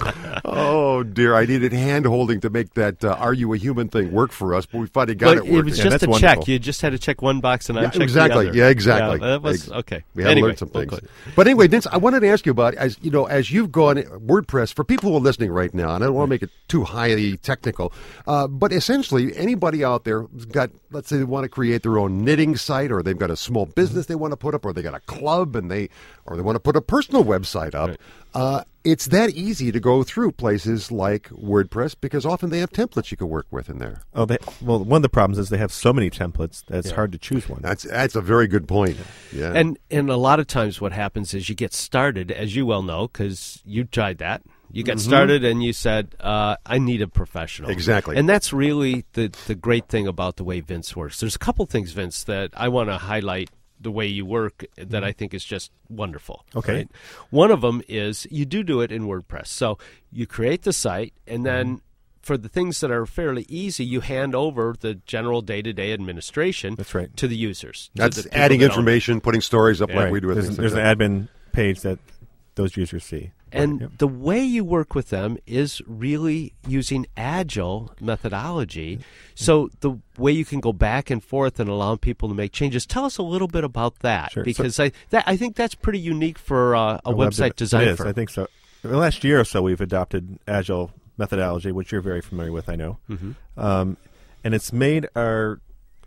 Oh, dear. I needed hand-holding to make that uh, Are You a Human thing work for us, but we finally got But it working. was Yeah, just that's a wonderful. check. You just had to check one box, and Yeah, I'm checking exactly. the other. Yeah, exactly. Yeah, that was Ex- okay. We had anyway, to learn some we'll things. go- But anyway, Vince, I wanted to ask you about, as you know, as you've gone WordPress, for people who are listening right now, and I don't want to make it too highly technical, uh, but essentially anybody out there who's got, let's say they want to create their own knitting site, or they've got a small business they want to put up, or they got a club, and they, or they want to put a personal website up. Right. Uh, it's that easy to go through places like WordPress because often they have templates you can work with in there. Oh, they, well, one of the problems is they have so many templates that it's Yeah. hard to choose one. That's that's a very good point. Yeah. And and a lot of times what happens is you get started, as you well know, because you tried that. You got started and you said, uh, I need a professional. Exactly. And that's really the, the great thing about the way Vince works. There's a couple things, Vince, that I want to highlight the way you work that I think is just wonderful. Okay. Right? One of them is you do do it in WordPress. So you create the site, and then for the things that are fairly easy, you hand over the general day-to-day administration That's right. to the users. to That's the people adding that own it. information, putting stories up like Right. we do with There's, things there's like an that. admin page that those users see. And Yep. the way you work with them is really using agile methodology. So the way you can go back and forth and allow people to make changes. Tell us a little bit about that, Sure. So- because I that, I think that's pretty unique for uh, a, web website dev- design It is, firm. I think so. In the last year or so, we've adopted agile methodology, which you're very familiar with, I know. Mm-hmm. Um, and it's made our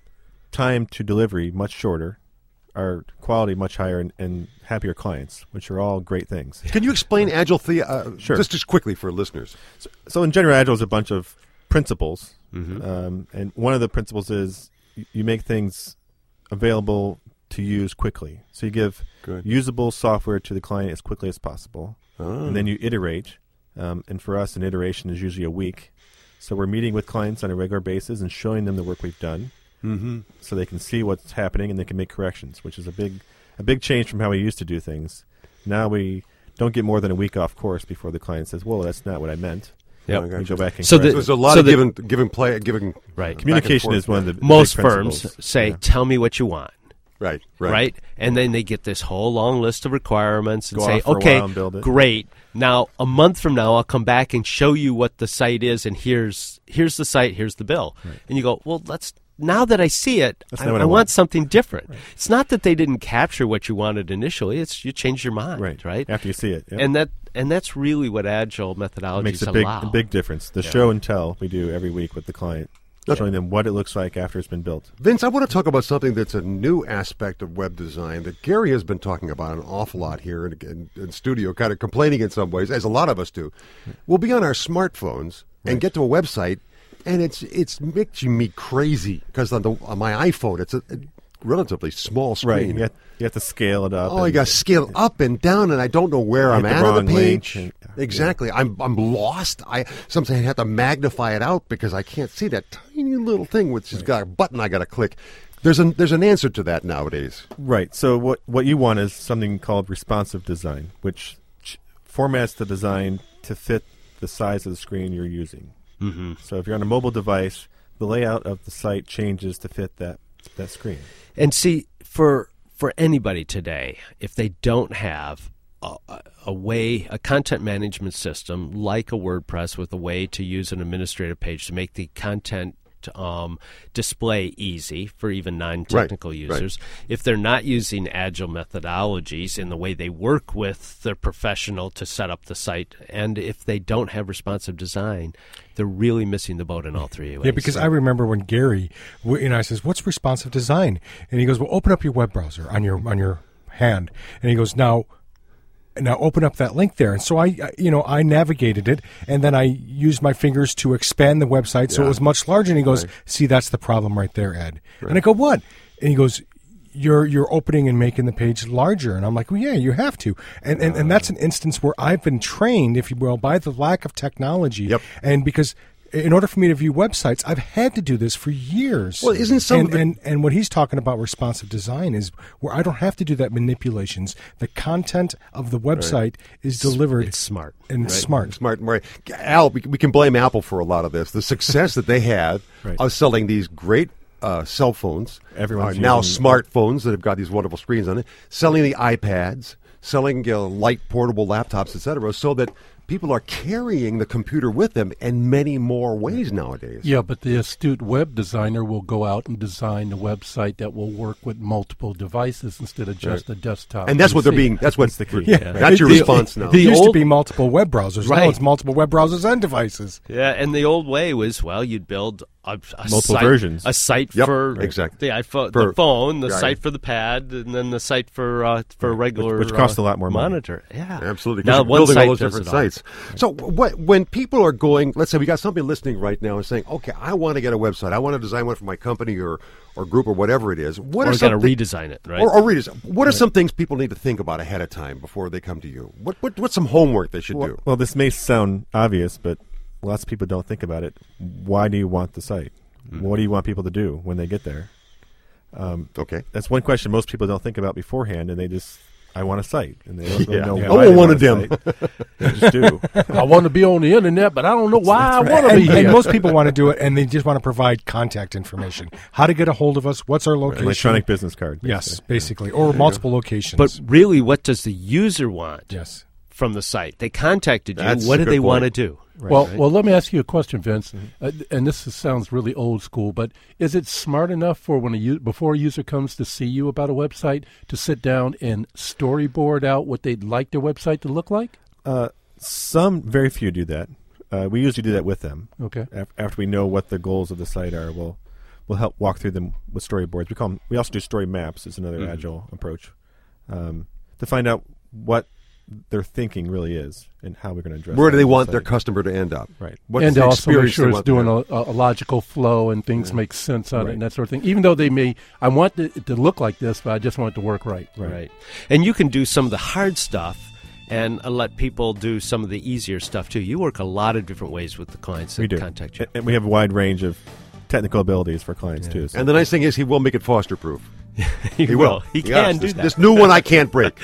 time to delivery much shorter, our quality much higher, and, and happier clients, which are all great things. Can you explain Agile the uh, Sure. just just quickly for listeners? So, so in general, Agile is a bunch of principles, Mhm. um, and one of the principles is y- you make things available to use quickly. So you give Good. usable software to the client as quickly as possible, Oh. and then you iterate. Um, and for us, an iteration is usually a week. So we're meeting with clients on a regular basis and showing them the work we've done, Mm-hmm. so they can see what's happening and they can make corrections, which is a big, a big change from how we used to do things. Now we don't get more than a week off course before the client says, "Well, that's not what I meant." Yep. Oh, We go back and So correct the- it. So there's a lot So of the- giving, giving play, giving Right. Communication back and is one of the the Most big firms principles. say, Yeah. tell me what you want. right, right, Right. And then they get this whole long list of requirements and Go say, off for a okay, while and build it." great. Now, a month from now, I'll come back and show you what the site is, and here's here's the site, here's the bill. And you go, well, let's. Now that I see it, That's I, not what I I want want. something different. It's not that they didn't capture what you wanted initially. It's you changed your mind, Right. right? After you see it. Yep. And that and that's really what agile It methodologies makes a big, allow. a big difference. The Yeah. show and tell we do every week with the client, showing them what it looks like after it's been built. Vince, I want to talk about something that's a new aspect of web design that Gary has been talking about an awful lot here in, in, in studio, kind of complaining in some ways, as a lot of us do. We'll be on our smartphones and Right. get to a website, and it's it's making me crazy because on the on my iPhone it's a, a relatively small Right. screen. You have, you have to scale it up. Oh, I and- got to scale up and down, and I don't know where I'm hit the at on wrong the link page. and- exactly, I'm I'm lost. I sometimes I have to magnify it out because I can't see that tiny little thing which has got a button I got to click. There's an there's an answer to that nowadays. Right. So what what you want is something called responsive design, which ch- formats the design to fit the size of the screen you're using. Mm-hmm. So if you're on a mobile device, the layout of the site changes to fit that that screen. And see, for for anybody today, if they don't have a, a way, a content management system like a WordPress with a way to use an administrative page to make the content it um, display easy for even non-technical Right, users, if they're not using agile methodologies in the way they work with their professional to set up the site, and if they don't have responsive design, they're really missing the boat in all three ways. Yeah, because I remember when Gary, w- you know, I says, "What's responsive design?" And he goes, "Well, open up your web browser on your on your hand." And he goes, "Now, now open up that link there." And so I, I- you know, I navigated it, and then I used my fingers to expand the website so it was much larger. And he goes, "See, that's the problem right there, Ed." And I go, "What?" And he goes, You're you're opening and making the page larger." And I'm like, "Well, yeah, you have to." And and, and that's an instance where I've been trained, if you will, by the lack of technology. Yep. And because in order for me to view websites, I've had to do this for years. Well, isn't some and, of the- and and what he's talking about responsive design is where I don't have to do that manipulations. The content of the website is delivered. It's smart. And it's smart. Smart, right. Al, we, we can blame Apple for a lot of this. The success that they had Right. of selling these great uh, cell phones, Everyone's uh, now using- smartphones that have got these wonderful screens on it, selling the iPads, selling uh, light portable laptops, et cetera, so that people are carrying the computer with them in many more ways nowadays. Yeah, but the astute web designer will go out and design a website that will work with multiple devices instead of just a desktop. And that's what they're P C. being. That's what's the key. Yeah, that's your The- response now. It used old- to be multiple web browsers. Now Right. it's multiple web browsers and devices. Yeah, and the old way was, well, you'd build a, a Multiple site, versions. a site Yep, for exactly. the iPhone, For- the phone, the right. site for the pad, and then the site for uh, for a regular which costs uh, a lot more money. monitor. Yeah, Absolutely. 'cause Now you're one building site all those does different it all. sites. So what, when people are going, let's say we got somebody listening right now and saying, okay, I want to get a website. I want to design one for my company or, or group or whatever it is. What Or are got to some thi- redesign it, right? Or, or redesign. What are some things people need to think about ahead of time before they come to you? What, what What's some homework they should Well, do? well, this may sound obvious, but lots of people don't think about it. Why do you want the site? What do you want people to do when they get there? Um, Okay. That's one question most people don't think about beforehand, and they just, I want a site. And they don't really Yeah. know Yeah. why I they want want a a site. They just do. I want to be on the internet, but I don't know why I want to And, be and here. most people want to do it, and they just want to provide contact information. How to get a hold of us? What's our location? Electronic business card. Yes, basically. basically, or multiple locations. But really, what does the user want yes, from the site? They contacted you. That's what a do good they want to point. do? well, well, let me ask you a question, Vince. Uh, and this is, sounds really old school, but is it smart enough for when a u- before a user comes to see you about a website to sit down and storyboard out what they'd like their website to look like? Uh, some, very few do that. Uh, we usually do that with them. Okay. Af- After we know what the goals of the site are, we'll we'll help walk through them with storyboards. We call them, we also do story maps. Is another Mm-hmm. agile approach um, to find out what their thinking really is and how we're going to address. Where that do they on the want their site. customer to end up? Right. What's and the to also make experience sure they it's want to doing have? a, a logical flow and things make sense on Right. it and that sort of thing. Even though they may, I want it to look like this, but I just want it to work right. Right. And you can do some of the hard stuff and uh, let people do some of the easier stuff too. You work a lot of different ways with the clients that We do. contact you. And- And we have a wide range of technical abilities for clients too. So. And the nice thing is he will make it foster proof. he, He will. will. He Yes, can do this, that. This new one I can't break.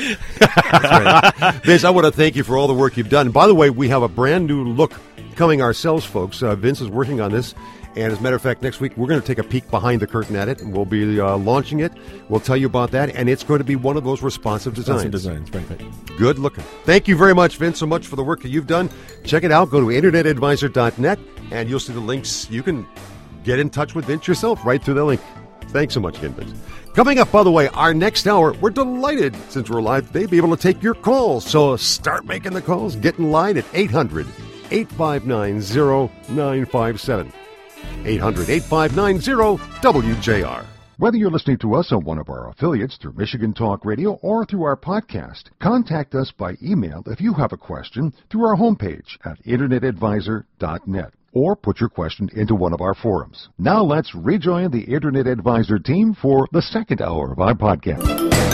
Vince, I want to thank you for all the work you've done. By the way, we have a brand new look coming ourselves, folks. Uh, Vince is working on this. And as a matter of fact, next week we're going to take a peek behind the curtain at it, and we'll be uh, launching it. We'll tell you about that, and it's going to be one of those responsive designs. Some designs, right, right. Good looking. Thank you very much, Vince, so much for the work that you've done. Check it out. Go to internet advisor dot net, and you'll see the links. You can get in touch with Vince yourself right through the link. Thanks so much again, Vince. Coming up, by the way, our next hour, we're delighted, since we're live today, be able to take your calls. So start making the calls. Get in line at eight hundred, eight five nine, zero nine five seven. eight hundred, eight five nine, zero W J R. Whether you're listening to us on one of our affiliates through Michigan Talk Radio or through our podcast, contact us by email if you have a question through our homepage at internet advisor dot net. Or put your question into one of our forums. Now let's rejoin the Internet Advisor team for the second hour of our podcast.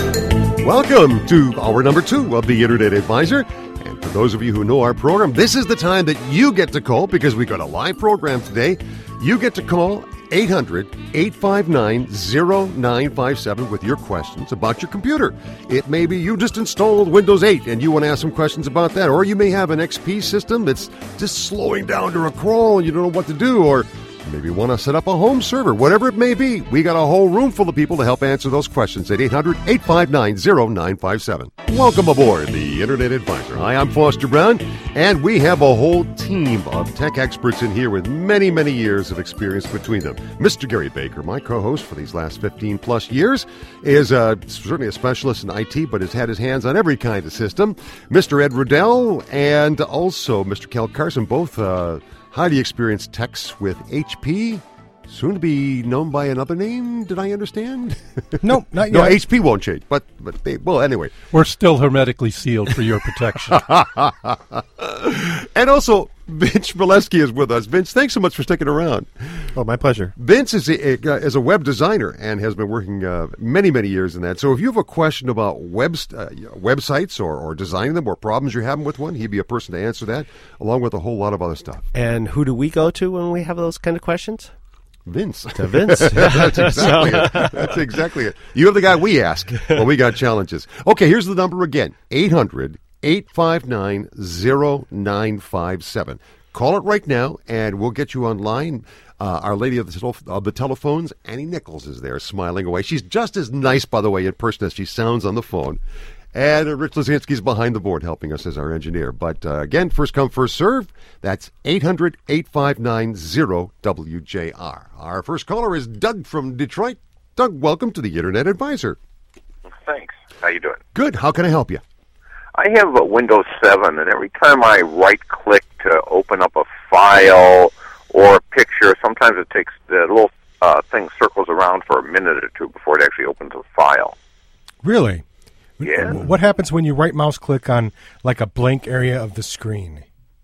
Welcome to hour number two of the Internet Advisor. And for those of you who know our program, this is the time that you get to call because we got a live program today. You get to call eight hundred, eight five nine, zero nine five seven with your questions about your computer. It may be you just installed Windows eight and you want to ask some questions about that, or you may have an X P system that's just slowing down to a crawl and you don't know what to do, or maybe you want to set up a home server. Whatever it may be, we got a whole room full of people to help answer those questions at eight hundred, eight five nine, zero nine five seven. Welcome aboard the Internet Advisor. Hi, I'm Foster Brown, And we have a whole team of tech experts in here with many, many years of experience between them. Mister Gary Baker, my co-host for these last fifteen plus years, is uh, certainly a specialist in I T, but has had his hands on every kind of system. Mister Ed Riddell and also Mister Kel Carson, both uh, highly experienced techs with H P. Soon to be known by another name, did I understand? No, not yet. No, H P won't change, but but they, well, anyway. We're still hermetically sealed for your protection. And also, Vince Brzezinski is with us. Vince, thanks so much for sticking around. Oh, my pleasure. Vince is a, a, is a web designer and has been working uh, many, many years in that. So if you have a question about web, uh, websites or, or designing them or problems you're having with one, he'd be a person to answer that, along with a whole lot of other stuff. And who do we go to when we have those kind of questions? Vince. To Vince. That's exactly it. That's exactly it. You're the guy we ask when we got challenges. Okay, here's the number again. eight hundred, eight five nine, zero nine five seven. Call it right now, and we'll get you online. Uh, Our Lady of the, tel- of the Telephones, Annie Nichols, is there smiling away. She's just as nice, by the way, in person as she sounds on the phone. And uh, Rich Lazinski's behind the board helping us as our engineer. But uh, again, first come, first serve. That's eight hundred, eight five nine, zero W J R. Our first caller is Doug from Detroit. Doug, welcome to the Internet Advisor. Thanks. How you doing? Good. How can I help you? I have a Windows seven, and every time I right-click to open up a file or a picture, sometimes it takes the little uh, thing circles around for a minute or two before it actually opens a file. Really? Yeah. What happens when you right mouse click on like a blank area of the screen?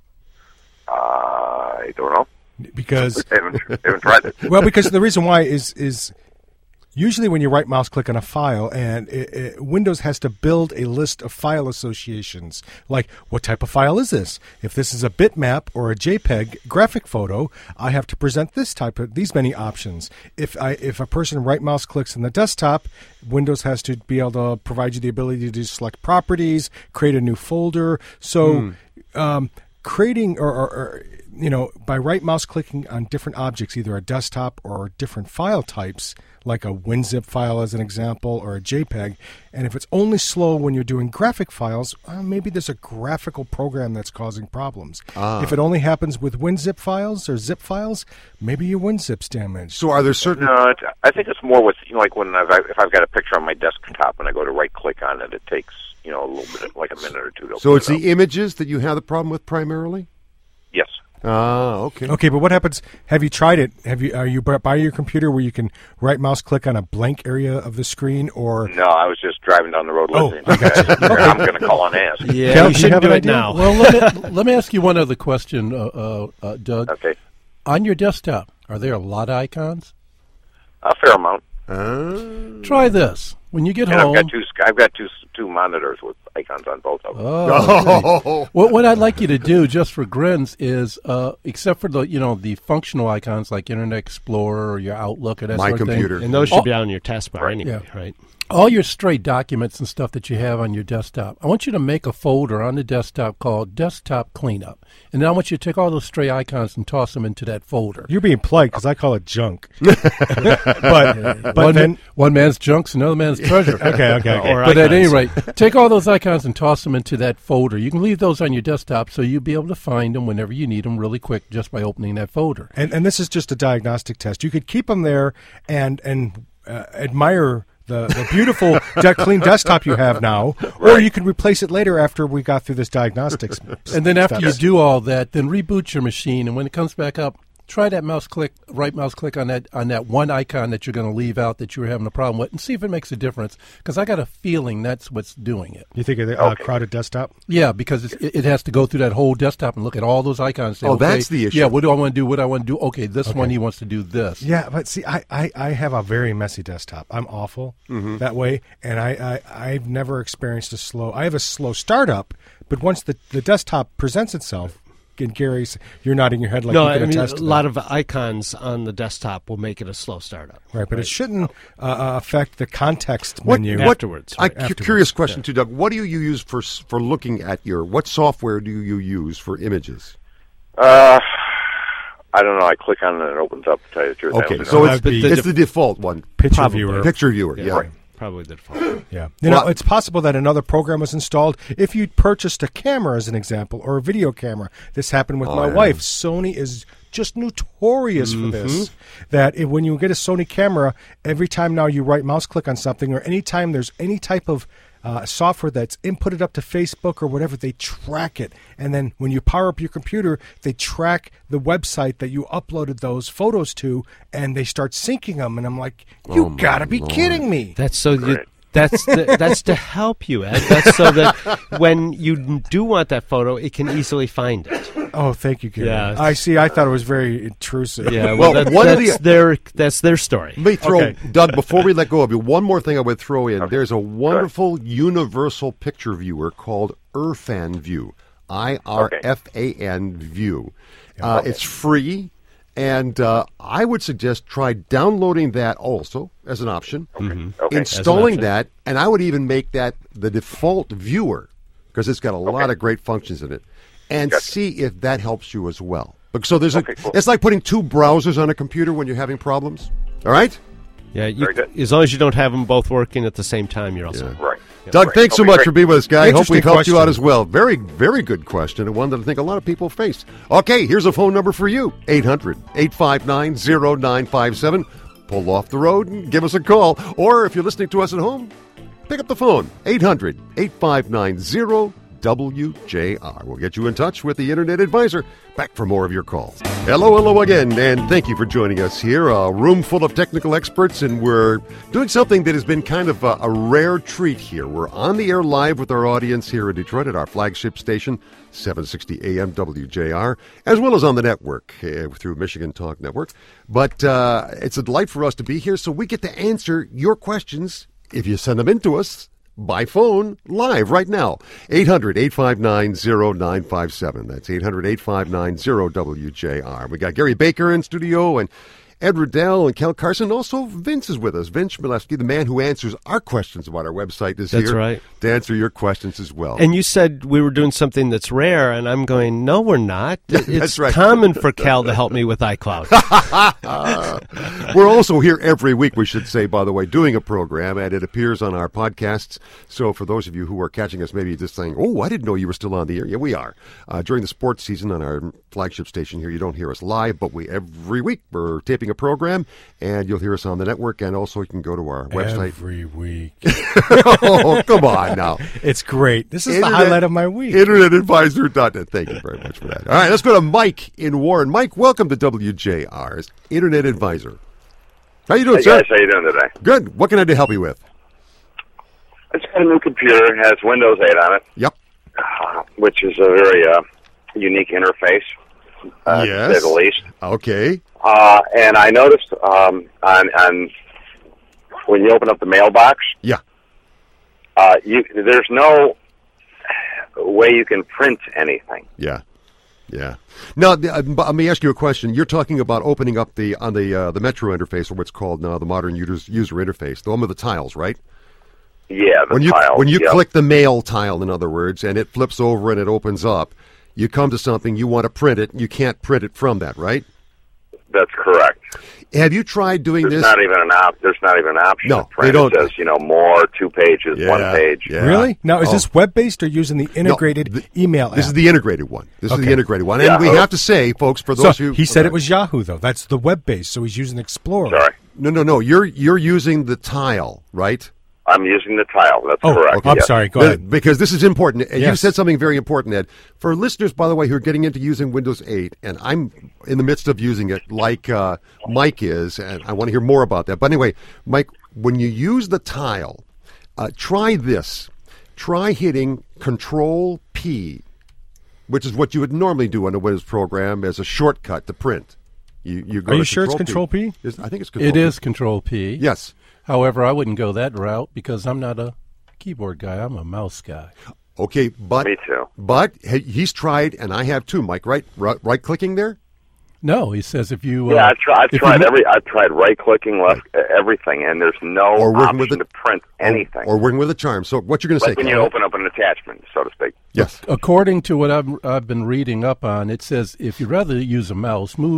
Uh, I don't know. Because I haven't, haven't tried it. Well, because the reason why is is usually when you right mouse click on a file, and it, it, Windows has to build a list of file associations. Like, what type of file is this? If this is a bitmap or a JPEG graphic photo, I have to present this type of these many options. If I if a person right mouse clicks on the desktop, Windows has to be able to provide you the ability to select properties, create a new folder. So, hmm. um, creating or, or, or you know, by right mouse clicking on different objects, either a desktop or different file types, like a WinZip file as an example, or a JPEG. And if it's only slow when you're doing graphic files, uh, maybe there's a graphical program that's causing problems. Ah. If it only happens with WinZip files or zip files, maybe your WinZip's damaged. So are there certain... No, it's, I think it's more with, you know, like when I've, if I've got a picture on my desktop and I go to right-click on it, it takes, you know, a little bit, like a minute or two to So it's it the images that you have the problem with primarily? Yes. Ah, okay. Okay, but what happens? Have you tried it? Have you? Are you by your computer where you can right mouse click on a blank area of the screen, or? No, I was just driving down the road oh, listening. I got you. I'm going to call and ask. Yeah, Kel, you should do it now. Well, let me, let me ask you one other question, uh, uh, uh, Doug. Okay. On your desktop, are there a lot of icons? A fair amount. Uh, Try this. When you get and home... I've got two. I've got two two monitors with icons on both of them. Oh, oh. What, what I'd like you to do, just for grins, is uh, except for the you know the functional icons like Internet Explorer or your Outlook or that My sort of computer. thing, And those should oh, be on your taskbar anyway, yeah. right? all your stray documents and stuff that you have on your desktop, I want you to make a folder on the desktop called Desktop Cleanup. And then I want you to take all those stray icons and toss them into that folder. You're being polite because I call it junk. but but one, then, man, one man's junk's another man's treasure. okay, okay, okay. Or but icons. At any rate, take all those icons and toss them into that folder. You can leave those on your desktop so you'll be able to find them whenever you need them really quick just by opening that folder. And, and this is just a diagnostic test. You could keep them there and, and uh, admire the, the beautiful de- clean desktop you have now, right. Or you can replace it later after we got through this diagnostics. And then after steps. you do all that, then reboot your machine, and when it comes back up, try that mouse click, right mouse click on that on that one icon that you're going to leave out that you were having a problem with, and see if it makes a difference. Because I got a feeling that's what's doing it. You think of the uh, okay. crowded desktop? Yeah, because it's, it, it has to go through that whole desktop and look at all those icons. Say, oh, okay, that's the issue. Yeah, what do I want to do? What do I want to do? Okay, this okay. one he wants to do this. Yeah, but see, I, I, I have a very messy desktop. I'm awful mm-hmm. that way, and I, I I've never experienced a slow. I have a slow startup, but once the the desktop presents itself. And Gary, you're nodding your head like no, you can I mean, attest to a that. lot of icons on the desktop will make it a slow startup. Right, but right? it shouldn't uh, affect the context what, menu. What, afterwards. Right? I, afterwards. Curious question yeah. too, Doug. What do you use for for looking at your? What software do you use for images? Uh, I don't know. I click on it and it opens up. To tell you the truth. Okay, so it's, be it's the default one. Picture Probably. viewer. Picture viewer. Yeah. yeah. Right. Probably the default. Yeah. You know, it's possible that another program was installed. If you purchased a camera, as an example, or a video camera, this happened with Oh, my yeah. wife. Sony is just notorious Mm-hmm. for this. That if, when you get a Sony camera, every time now you right mouse click on something, or anytime there's any type of uh, software that's inputted up to Facebook or whatever, they track it. And then when you power up your computer, they track the website that you uploaded those photos to, and they start syncing them. And I'm like, you Oh, my gotta be Lord. kidding me. That's so you, that's the, that's to help you, Ed. That's so that when you do want that photo, it can easily find it. Oh, thank you, Gary. Yeah. I see. I thought it was very intrusive. Yeah, Well, well, that, one of that's the- their that's their story. Let me throw, Okay. Doug, before we let go of you, one more thing I would throw in. There's a wonderful universal picture viewer called Irfan View, I R F A N View. Uh, it's free, and uh, I would suggest try downloading that also as an option, Okay. installing option. that, and I would even make that the default viewer because it's got a lot of great functions in it, and Gotcha. see if that helps you as well. But- So there's Okay, a, cool. it's like putting two browsers on a computer when you're having problems. All right? Yeah, you, Very good. as long as you don't have them both working at the same time, you're also. Right. Doug, Right. thanks so Okay, much great. for being with us, guy. Hope Interesting we've helped you out question. as well. Very, very good question, and one that I think a lot of people face. Okay, here's a phone number for you, eight hundred, eight five nine, oh nine five seven. Pull off the road and give us a call. Or if you're listening to us at home, pick up the phone, eight hundred, eight five nine, oh W J R. We'll get you in touch with the Internet Advisor. Back for more of your calls. Hello, hello again, and thank you for joining us here. A room full of technical experts, and we're doing something that has been kind of a, a rare treat here. We're on the air live with our audience here in Detroit at our flagship station, seven sixty A M W J R, as well as on the network uh, through Michigan Talk Network. But uh, it's a delight for us to be here, so we get to answer your questions if you send them in to us by phone, live right now. eight hundred, eight five nine, oh nine five seven. That's eight hundred, eight five nine, oh W J R. We got Gary Baker in studio, and Ed Riddell and Kel Carson. Also, Vince is with us. Vince Chmielewski, the man who answers our questions about our website, is That's here right. to answer your questions as well. And you said we were doing something that's rare, and I'm going, no, we're not. It's That's right. common for Cal to help me with iCloud. We're also here every week, we should say, by the way, doing a program, and it appears on our podcasts. So for those of you who are catching us, maybe just saying, oh, I didn't know you were still on the air. Yeah, we are. Uh, during the sports season on our flagship station here, you don't hear us live, but we every week we're taping a program, and you'll hear us on the network, and also you can go to our website. Every week. Oh, come on now. It's great. This is Internet- the highlight of my week. Internet Advisor dot net. Thank you very much for that. All right, let's go to Mike in Warren. Mike, welcome to W J R's Internet Advisor. How you doing, Hey sir? guys, how you doing today? Good. What can I do to help you with? I just got a new computer. It has Windows eight on it, Yep. uh, which is a very uh, unique interface, uh, to Yes. say the least. Okay. Uh, and I noticed um, on, on when you open up the mailbox, Yeah. uh, you, there's no way you can print anything. Yeah. Yeah. Now, the- uh, but let me ask you a question. You're talking about opening up the on the uh, the Metro interface, or what's called now the modern user user interface, the one with the tiles, right? Yeah, the when you tile. when you yep. click the mail tile, in other words, and it flips over and it opens up, you come to something, you want to print it, you can't print it from that, right? That's correct. Have you tried doing There's this? not even an op- There's not even an option. No, to print. they don't. It says, you know, more, two pages, Yeah, one page. yeah. Really? Now, is Oh. this web-based or using the integrated the- email app? This is the integrated one. This is Okay. the integrated one. Yeah. And we have to say, folks, for so those who... he said okay. it was Yahoo, though. That's the web-based, so he's using Explorer. Sorry. No, no, no. You're you're using the tile, right? I'm using the tile. That's Oh, correct. okay. I'm yes. sorry. Go The- ahead. Because this is important. And you Yes. said something very important, Ed. For listeners, by the way, who are getting into using Windows eight, and I'm in the midst of using it like uh, Mike is, and I want to hear more about that. But anyway, Mike, when you use the tile, uh, try this. Try hitting Control P, which is what you would normally do on a Windows program as a shortcut to print. You, you go Are to you sure it's Control P? Is- I think it's Control It P. is Control P. Yes. However, I wouldn't go that route because I'm not a keyboard guy. I'm a mouse guy. Okay, but Me too. But he- he's tried, and I have too, Mike. Right, right, right clicking there. No, he says if you. Yeah, uh, I've, tried. I've if tried you, every. I've tried right clicking, left everything, and there's no Or working option with the- to print anything. Or, or working with a charm. So what you're going to say? like when you Cal? open up an attachment, so to speak. Yes. According to what I've, I've been reading up on, it says if you'd rather use a mouse, move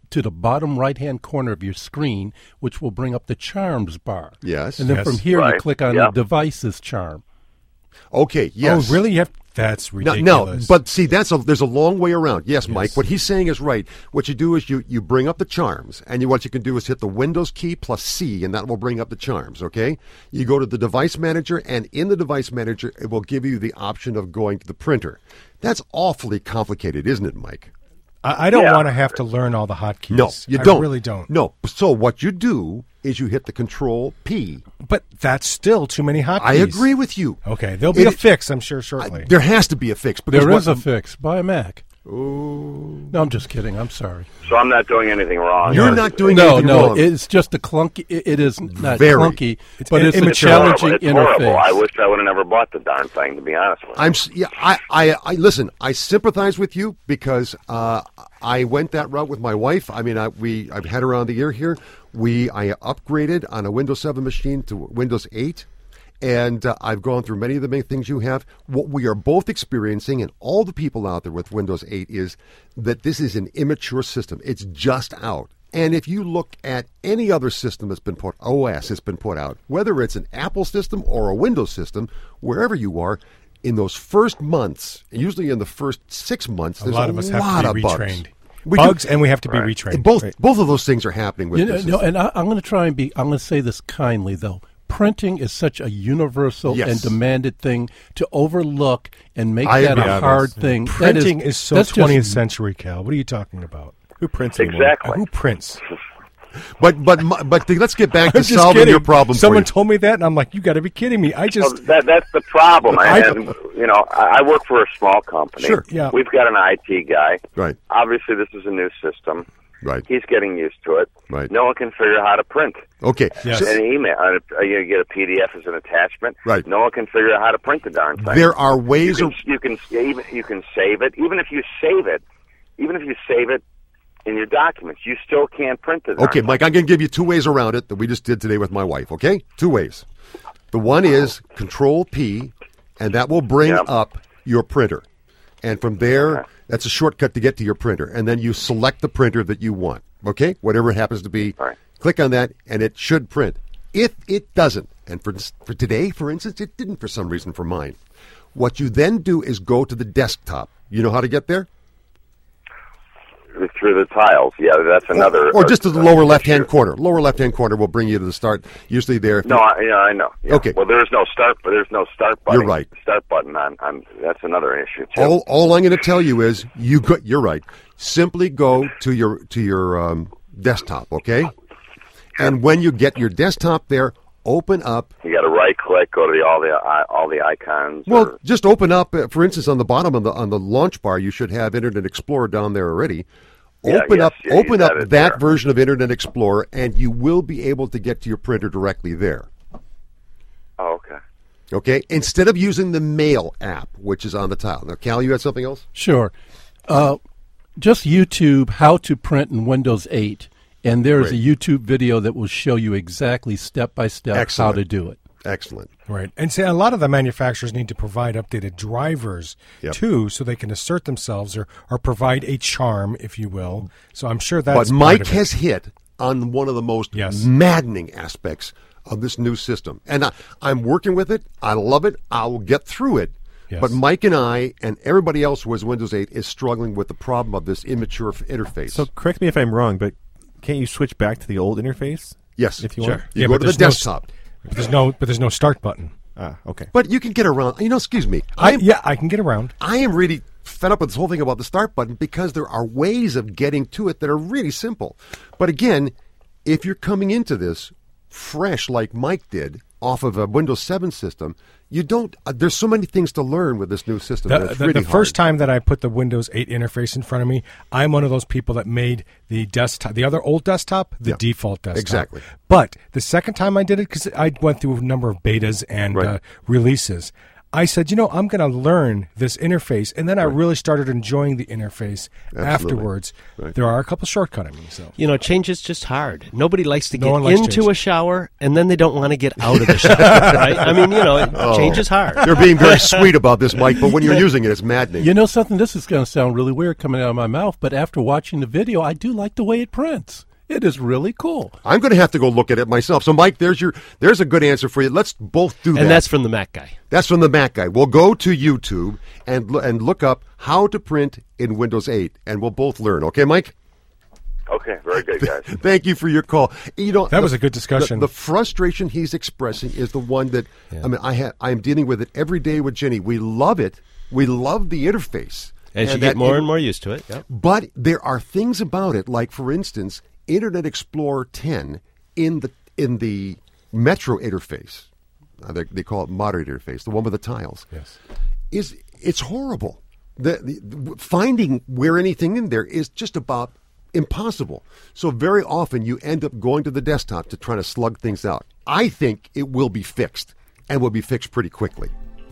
to the bottom right-hand corner of your screen, which will bring up the Charms bar. Yes. And then Yes. from here, Right. you click on Yep. the Devices charm. Okay, yes. Oh, really? You have, that's No, ridiculous. no, but see, that's a there's a long way around. Yes, Mike. Yes. What he's saying is right. What you do is you, you bring up the charms, and you, what you can do is hit the Windows key plus C, and that will bring up the charms. Okay. You go to the device manager, and in the device manager, it will give you the option of going to the printer. That's awfully complicated, isn't it, Mike? I, I don't Yeah. want to have to learn all the hotkeys. No, you I don't. really don't. No. So what you do is you hit the Control P. But that's still too many hotkeys. I agree with you. Okay, there'll be It- a fix, I'm sure, shortly. I- there has to be a fix. Because There what- is a fix. Buy a Mac. No, I'm just kidding. I'm sorry. So I'm not doing anything wrong. You're not doing No, anything no, wrong. it's just a clunky. It, it is not Very. clunky, It's but im- it's a immature. challenging It's horrible. interface. I wish I would have never bought the darn thing, to be honest with you. I'm s- yeah. I, I I listen. I sympathize with you because uh, I went that route with my wife. I mean, I, we I've had her on the air here. We I upgraded on a Windows seven machine to Windows eight, and uh, I've gone through many of the main things you have. What we are both experiencing, and all the people out there with Windows eight, is that this is an immature system. It's just out. And if you look at any other system that's been put, O S that's been put out, whether it's an Apple system or a Windows system, wherever you are, in those first months, usually in the first six months, a there's lot a of us lot have to of be bugs. retrained. We Bugs, do- and we have to be Right. retrained. both Right. both of those things are happening with You know, this. no, system. and I, I'm going to try and be. I'm going to say this kindly, though. Printing is such a universal Yes. and demanded thing to overlook and make I that agree. a Yeah, hard that's- thing. That Printing is, so that's just- twentieth century, Cal. What are you talking about? Who prints anymore? Exactly. Uh, who prints? But but my- but let's get back to I'm just solving kidding. your problem. Someone for you. told me that, and I'm like, you got to be kidding me. I Well, just that, that's the problem. I- I, and, you know, I, I work for a small company. Sure. Yeah. We've got an I T guy. Right, Obviously, this is a new system. right, He's getting used to it. right. No one can figure out how to print Okay. Yes. So an email. Uh, You get a P D F as an attachment. Right. No one can figure out how to print the darn thing. there are you ways can, of you can even you can save it. Even if you save it, even if you save it in your documents, you still can't print it. Okay, Mike, I'm going to give you two ways around it that we just did today with my wife, okay? Two ways. The one is Control P, and that will bring Yep. up your printer. And from there, Okay. that's a shortcut to get to your printer. And then you select the printer that you want, okay? Whatever it happens to be. Right. Click on that, and it should print. If it doesn't, and for, for today, for instance, it didn't for some reason for mine, what you then do is go to the desktop. You know how to get there? Through the tiles. Yeah, that's another. Or just to the uh, lower left-hand issue. corner. Lower left-hand corner will bring you to the start. Usually there. No, I, yeah, I know. Yeah. Okay. Well, there's no start, but there's no start button. You're right. Start button on. on that's another issue too. All, all I'm going to tell you is you go, you're right. Simply go to your to your um, desktop, okay? And when you get your desktop there, open up. You got to right click, go to the all the uh, all the icons. Well, or, just open up. Uh, for instance, on the bottom of the on the launch bar, you should have Internet Explorer down there already. Yeah, Open yes, up, yeah, you open up got it that there. version of Internet Explorer, and you will be able to get to your printer directly there. oh, okay. Okay, instead of using the Mail app, which is on the tile. Now, Cal, you had something else? Sure. Uh, just YouTube how to print in Windows eight, and there's Great. a YouTube video that will show you exactly step by step how Excellent. to do it. Excellent. right. And see, a lot of the manufacturers need to provide updated drivers Yep. too, so they can assert themselves or or provide a charm, if you will. So I'm sure that's But part Mike of it. has hit on one of the most Yes. maddening aspects of this new system. And I, I'm working with it. I love it. I'll get through it. Yes. But Mike and I and everybody else who has Windows eight is struggling with the problem of this immature f- interface. So correct me if I'm wrong, but can't you switch back to the old interface? yes, if you sure. want. You Yeah, go but to the there's no s- desktop. But there's no but there's no start button. Ah, okay. But you can get around. You know, excuse me. I, I'm, yeah, I can get around. I am really fed up with this whole thing about the start button because there are ways of getting to it that are really simple. But again, if you're coming into this fresh like Mike did off of a Windows seven system, you don't. Uh, there's so many things to learn with this new system. The, that it's the, really the first hard. time that I put the Windows eight interface in front of me, I'm one of those people that made the desktop, the other old desktop, the Yeah, default desktop. exactly. But the second time I did it, because I went through a number of betas and Right. uh, releases, I said, you know, I'm going to learn this interface, and then I really started enjoying the interface Absolutely. afterwards. Right. There are a couple shortcomings. So. You know, change is just hard. Nobody likes to No get one likes into change. a shower, and then they don't want to get out of the shower, right? I mean, you know, it, Oh. change is hard. You're being very sweet about this, Mike, but when you're using it, it's maddening. You know something? This is going to sound really weird coming out of my mouth, but after watching the video, I do like the way it prints. It is really cool. I'm going to have to go look at it myself. So, Mike, there's your there's a good answer for you. Let's both do that. And that's from the Mac guy. That's from the Mac guy. We'll go to YouTube and lo- and look up how to print in Windows eight, and we'll both learn. Okay, Mike? Okay, very good, guys. Thank you for your call. You know That the- was a good discussion. The, the frustration he's expressing is the one that I mean, I ha- I'm dealing with it every day with Jenny. We love it. We love the interface. As you And get that more in- and more used to it. Yep. But there are things about it, like for instance, Internet Explorer ten in the in the Metro interface. Uh, they, they call it moderate interface, the one with the tiles. Yes. Is it's horrible. The, the, the finding where anything in there is just about impossible. So very often you end up going to the desktop to try to slug things out. I think it will be fixed, and will be fixed pretty quickly.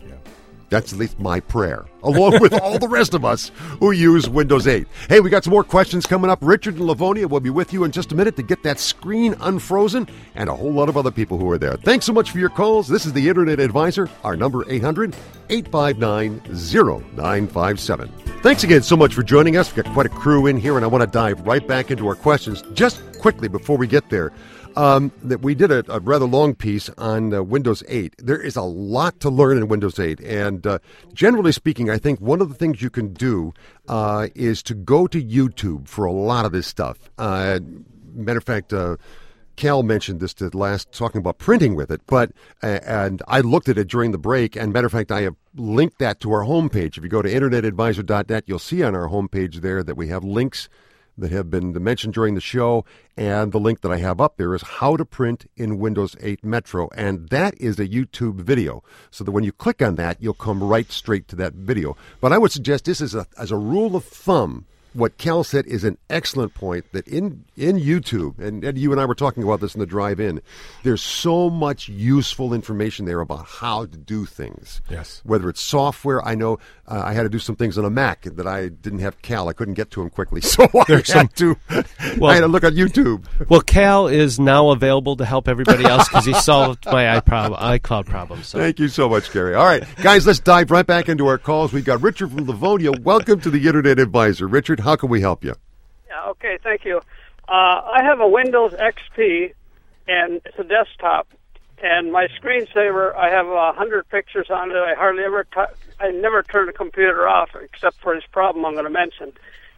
That's at least my prayer, along with all the rest of us who use Windows eight. Hey, we got some more questions coming up. Richard and Livonia will be with you in just a minute to get that screen unfrozen, and a whole lot of other people who are there. Thanks so much for your calls. This is the Internet Advisor. Our number, eight hundred, eight five nine, zero nine five seven. Thanks again so much for joining us. We've got quite a crew in here, and I want to dive right back into our questions. Just quickly before we get there, Um, that we did a, a rather long piece on uh, Windows eight. There is a lot to learn in Windows eight, and uh, generally speaking, I think one of the things you can do uh, is to go to YouTube for a lot of this stuff. Uh, matter of fact, uh, Cal mentioned this to last talking about printing with it, but uh, and I looked at it during the break, and matter of fact, I have linked that to our homepage. If you go to internet advisor dot net, you'll see on our homepage there that we have links that have been mentioned during the show, and the link that I have up there is how to print in Windows eight Metro, and that is a YouTube video, so that when you click on that, you'll come right straight to that video. But I would suggest this is a, as a rule of thumb, what Cal said is an excellent point, that in, in YouTube, and, and you and I were talking about this in the drive-in, there's so much useful information there about how to do things. Yes. Whether it's software, I know uh, I had to do some things on a Mac that I didn't have Cal. I couldn't get to him quickly, so I There's had some- to Well- I had to look on YouTube. Well, Cal is now available to help everybody else because he solved my iProb- iCloud problem. So. Thank you so much, Gary. All right, guys, let's dive right back into our calls. We've got Richard from Livonia. Welcome to the Internet Advisor. Richard, how can we help you? Yeah, okay, thank you. Uh, I have a Windows X P, and it's a desktop, and my screensaver, I have a hundred pictures on it. I hardly ever, t- I never turn the computer off except for this problem I'm going to mention.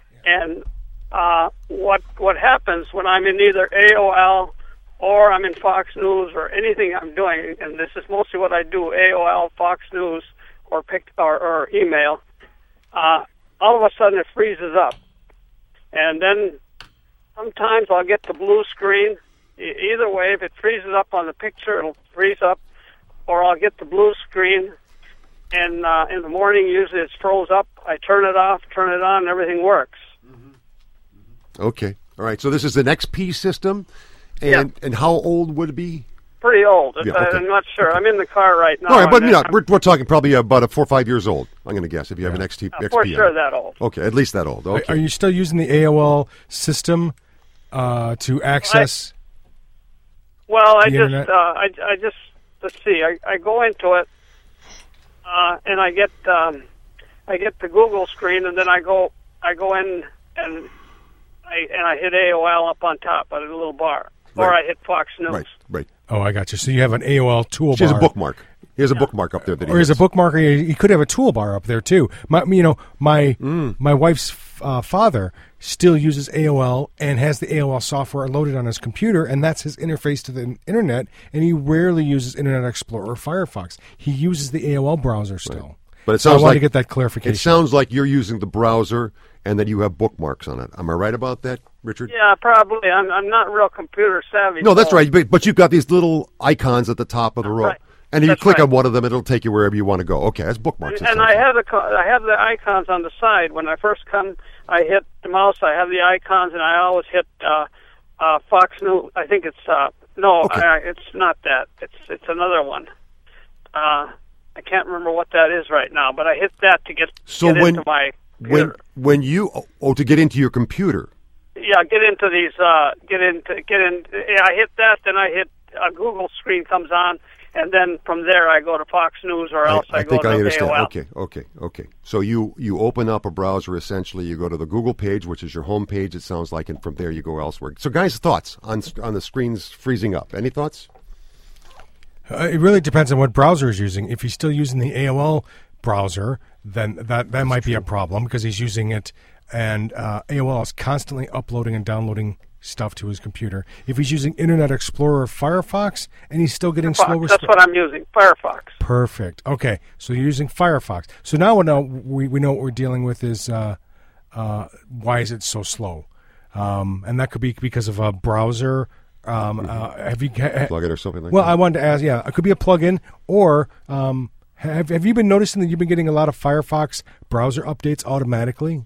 And uh, what what happens when I'm in either A O L or I'm in Fox News or anything I'm doing, and this is mostly what I do, A O L, Fox News, or pic- or, or email, uh, all of a sudden it freezes up. And then sometimes I'll get the blue screen. E- either way, if it freezes up on the picture, it'll freeze up, or I'll get the blue screen. And uh, in the morning, usually it's froze up. I turn it off, turn it on, and everything works. Okay. All right, so this is an X P system, and and how old would it be? Pretty old. Yeah, I- okay. I'm not sure. I'm in the car right now. All right, but and you know, I'm- we're, we're talking probably about a four or five years old, I'm going to guess, if you have an X T, uh, X P. for on sure it. that old. Okay, at least that old. Are- Okay. Are you still using the A O L system uh, to access? Well, I The just, internet? uh, I, I just, let's see. I, I go into it, uh, and I get, um, I get the Google screen, and then I go, I go in and I and I hit A O L up on top on a little bar, or Right. I hit Fox News. Right, right. Oh, I got you. So you have an A O L toolbar. She has a bookmark. Here's a bookmark up there that he Or is a hits. bookmark? Or you could have a toolbar up there too. My, you know, my Mm. my wife's uh, father still uses A O L and has the A O L software loaded on his computer, and that's his interface to the internet. And he rarely uses Internet Explorer or Firefox. He uses the A O L browser still. But it So I sounds wanted like to get that clarification. It sounds like you're using the browser and that you have bookmarks on it. Am I right about that, Richard? Yeah, probably. I'm I'm not real computer savvy. No, that's so- right. But, but you've got these little icons at the top of the row, Right. and you That's click right. on one of them, it'll take you wherever you want to go. Okay, that's bookmarks. And I have the co- I have the icons on the side. When I first come, I hit the mouse. I have the icons, and I always hit uh, uh, Fox News. I think it's uh, no, Okay. uh, it's not that. It's it's another one. Uh, I can't remember what that is right now, but I hit that to get, So get when into my when computer. when you oh, oh to get into your computer. Yeah, get into these. Uh, get into get in. Yeah, I hit that, then I hit a Google screen comes on, and then from there I go to Fox News, or else I, I go think to I understand. A O L. Okay, okay, okay. So you, you open up a browser, essentially, you go to the Google page, which is your home page, it sounds like, and from there you go elsewhere. So, guys, thoughts on on the screens freezing up? Any thoughts? Uh, it really depends on what browser he's using. If he's still using the A O L browser, then that, that might be a problem because he's using it, and uh, A O L is constantly uploading and downloading stuff to his computer. If he's using Internet Explorer or Firefox, and he's still getting Firefox, slow response. That's what I'm using, Firefox. Perfect. Okay, so you're using Firefox. So now we know we, we know what we're dealing with is uh, uh, why is it so slow, um, and that could be because of a browser. Um, uh, have you ha, plug-in or something like well, that? Well, I wanted to ask. Yeah, it could be a plug-in, or um, have have you been noticing that you've been getting a lot of Firefox browser updates automatically?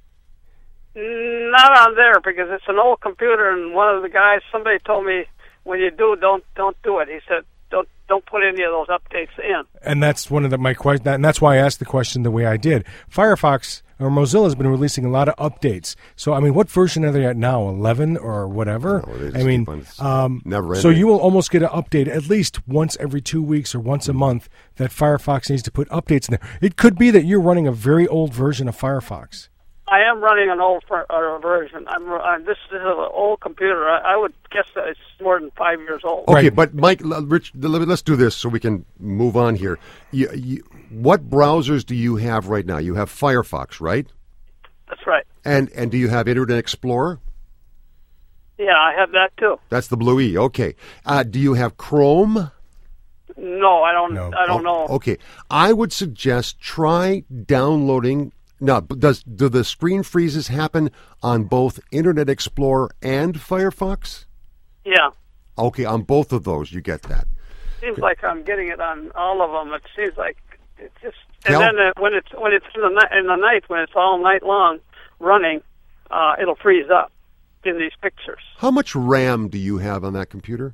Not on there because it's an old computer, and one of the guys, somebody told me, when you do, don't don't do it. He said, don't don't put any of those updates in. And that's one of the, my question, and that's why I asked the question the way I did. Firefox or Mozilla has been releasing a lot of updates. So I mean, what version are they at now? Eleven or whatever? No, I mean, um, never so you will almost get an update at least once every two weeks or once a month that Firefox needs to put updates in there. It could be that you're running a very old version of Firefox. I am running an old ver- uh, version. I'm, uh, this, this is an old computer. I, I would guess that it's more than five years old. Okay, but Mike, l- Rich, l- let's do this so we can move on here. You, you, what browsers do you have right now? You have Firefox, right? That's right. And and do you have Internet Explorer? Yeah, I have that too. That's the blue E. Okay. Uh, do you have Chrome? No, I don't. No. I don't Oh, know. Okay, I would suggest try downloading. Now, does do the screen freezes happen on both Internet Explorer and Firefox? Yeah. Okay, on both of those, you get that. Seems like I'm getting it on all of them. It seems like it just. And Tell- then uh, when it's when it's in the night, in the night when it's all night long running, uh, it'll freeze up in these pictures. How much RAM do you have on that computer?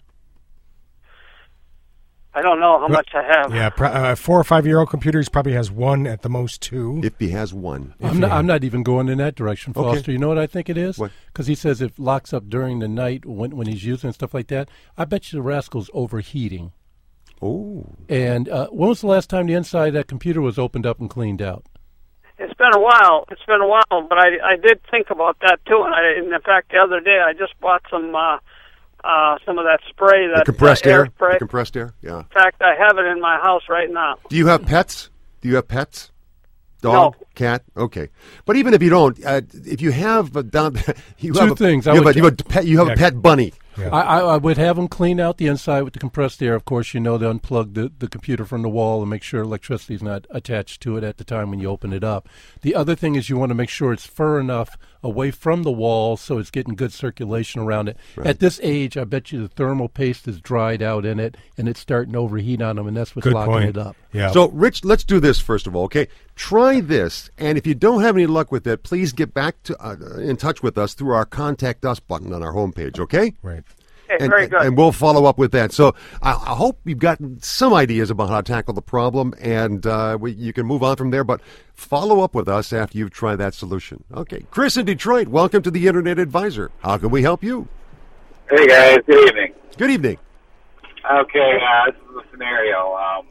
I don't know how much I have. Yeah, pro- uh, four or five year old computers probably has one at the most two. If he has one. I'm not, I'm not even going in that direction, Okay. Foster. You know what I think it is? What? Because he says it locks up during the night when, when he's using stuff like that. I bet you the rascal's overheating. Oh. And uh, when was the last time the inside of that computer was opened up and cleaned out? It's been a while. It's been a while, but I I did think about that too. And, I, and in fact, the other day I just bought some uh, uh, some of that spray, that The compressed uh, air? spray. The compressed air? Yeah. In fact, I have it in my house right now. Do you have pets? Do you have pets? Dog? No. Cat? Okay. But even if you don't, uh, if you have a down, you Two have a, things. I You have, would a, you have a pet. You have Yeah. a pet bunny. Yeah. I, I, I would have them clean out the inside with the compressed air. Of course, you know, to unplug the, the computer from the wall and make sure electricity is not attached to it at the time when you open it up. The other thing is you want to make sure it's far enough away from the wall so it's getting good circulation around it. Right. At this age, I bet you the thermal paste is dried out in it and it's starting to overheat on them, and that's what's Good locking point. it up. Yeah. So, Rich, let's do this first of all, okay? Try this, and if you don't have any luck with it, please get back to uh, in touch with us through our Contact Us button on our homepage, okay? right. Okay, And, very good. and we'll follow up with that. So I, I hope you've gotten some ideas about how to tackle the problem, and uh, we, you can move on from there. But follow up with us after you've tried that solution. Okay, Chris in Detroit, welcome to the Internet Advisor. How can we help you? Hey guys, good evening. Good evening. Okay, uh, this is a scenario. Um,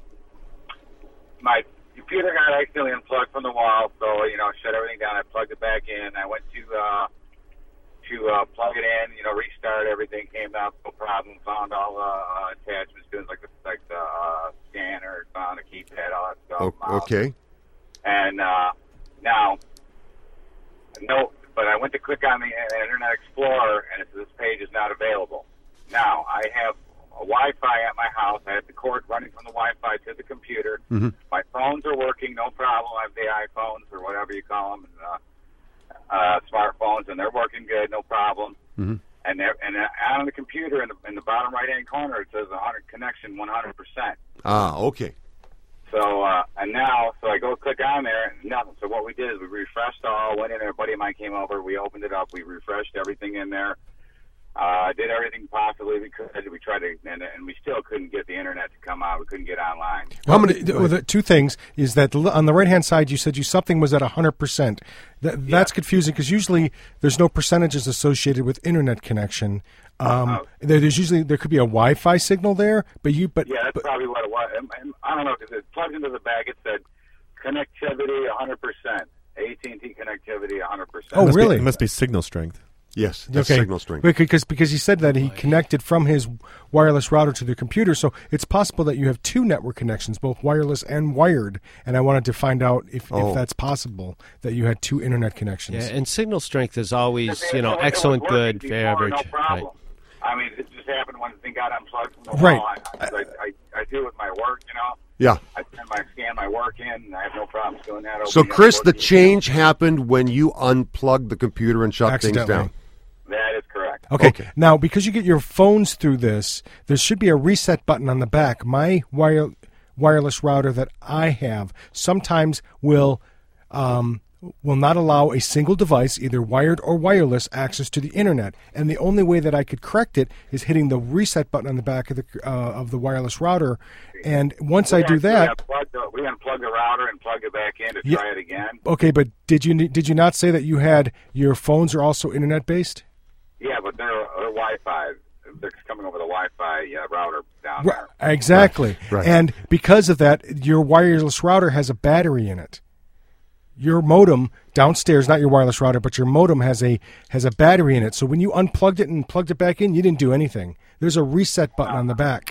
my computer got accidentally unplugged from the wall, so you know, shut everything down. I plugged it back in. I went to uh, to uh, plug it in, you know, restart everything. Came out, no problem. Found all uh, uh, attachments, doing like the like the uh, scanner, found a keypad, all that stuff. O- mouse. okay. And uh, now, no, but I went to click on the uh, Internet Explorer, and it says this page is not available. Now, I have a Wi-Fi at my house. I have the cord running from the Wi-Fi to the computer. Mm-hmm. My phones are working, no problem. I have the iPhones or whatever you call them, uh, uh, smartphones, and they're working good, no problem. Mm-hmm. And they're, and uh, on the computer in the, in the bottom right-hand corner, it says one hundred connection one hundred percent. Ah, okay. So, uh, and now, so I go click on there, and nothing. So what we did is we refreshed all, went in there, a buddy of mine came over, we opened it up, we refreshed everything in there. Uh, did everything possibly we could. We tried to, and, and we still couldn't get the internet to come out. We couldn't get online. How many? Well, the two things is that the- on the right hand side, you said you something was at a hundred percent. That that's confusing because usually there's no percentages associated with internet connection. Um, Uh, there, there's usually there could be a Wi-Fi signal there, but you but Yeah, that's but, probably what it was. And, and I don't know because it plugged into the back. It said connectivity one hundred percent. A T and T connectivity one hundred percent. Oh, Must be- really? it must be signal strength. Yes, that's okay. signal strength. Because because he said that he connected from his wireless router to the computer, so it's possible that you have two network connections, both wireless and wired. And I wanted to find out if, Oh. if that's possible that you had two internet connections. Yeah, and signal strength is always, It- you know, it was excellent, working good, before, average. No Right. problem. I mean, it just happened when the thing got unplugged from the Right. wall. I, I, I, I do it with my work, you know. Yeah. I send my scan my work in, and I have no problems doing that. So, opening up Chris, the work. change happened when you unplugged the computer and shut things Accidentally. down. That is correct. Okay. Okay. Now, because you get your phones through this, there should be a reset button on the back. My wire, wireless router that I have sometimes will um, will not allow a single device, either wired or wireless, access to the internet. And the only way that I could correct it is hitting the reset button on the back of the uh, of the wireless router. And once I do actually that, unplugged the, we unplugged the router and plugged it back in to Yeah. try it again. okay. But did you did you not say that you had your phones are also internet based? Yeah, but they're, they're Wi-Fi. They're coming over the Wi-Fi uh, router down Right, there. exactly. Right. And because of that, your wireless router has a battery in it. Your modem downstairs, not your wireless router, but your modem has a has a battery in it. So when you unplugged it and plugged it back in, you didn't do anything. There's a reset button on the back.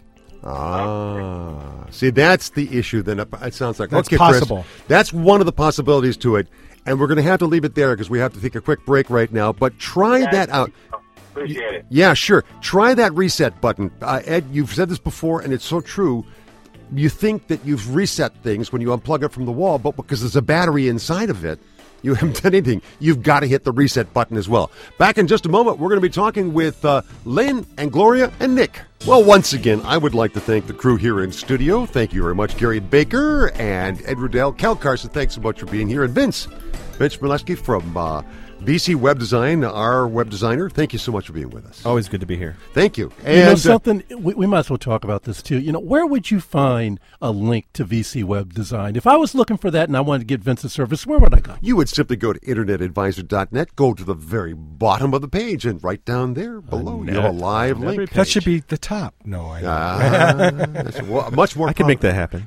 Ah, see, that's the issue. Then it it sounds like That's okay, possible. Chris, that's one of the possibilities to it, and we're going to have to leave it there because we have to take a quick break right now. But try that out. Appreciate it. Yeah, sure. Try that reset button, uh, Ed. You've said this before, and it's so true. You think that you've reset things when you unplug it from the wall, but because there's a battery inside of it, you haven't done anything. You've got to hit the reset button as well. Back in just a moment, we're going to be talking with uh, Lynn and Gloria and Nick. Well, once again, I would like to thank the crew here in studio. Thank you very much, Gary Baker and Ed Riddell. Cal Carson, thanks so much for being here. And Vince, Vince Mileski from uh, B C Web Design, our web designer. Thank you so much for being with us. Always good to be here. Thank you. And You know uh, something, we, we might as well talk about this too. You know, where would you find a link to V C Web Design? If I was looking for that and I wanted to get Vince's service, where would I go? you would simply go to internet advisor dot net, go to the very bottom of the page, and right down there below, you have a live on every link. page. That should be the top. No, I know. Ah, that's wa- much more. I can make that happen.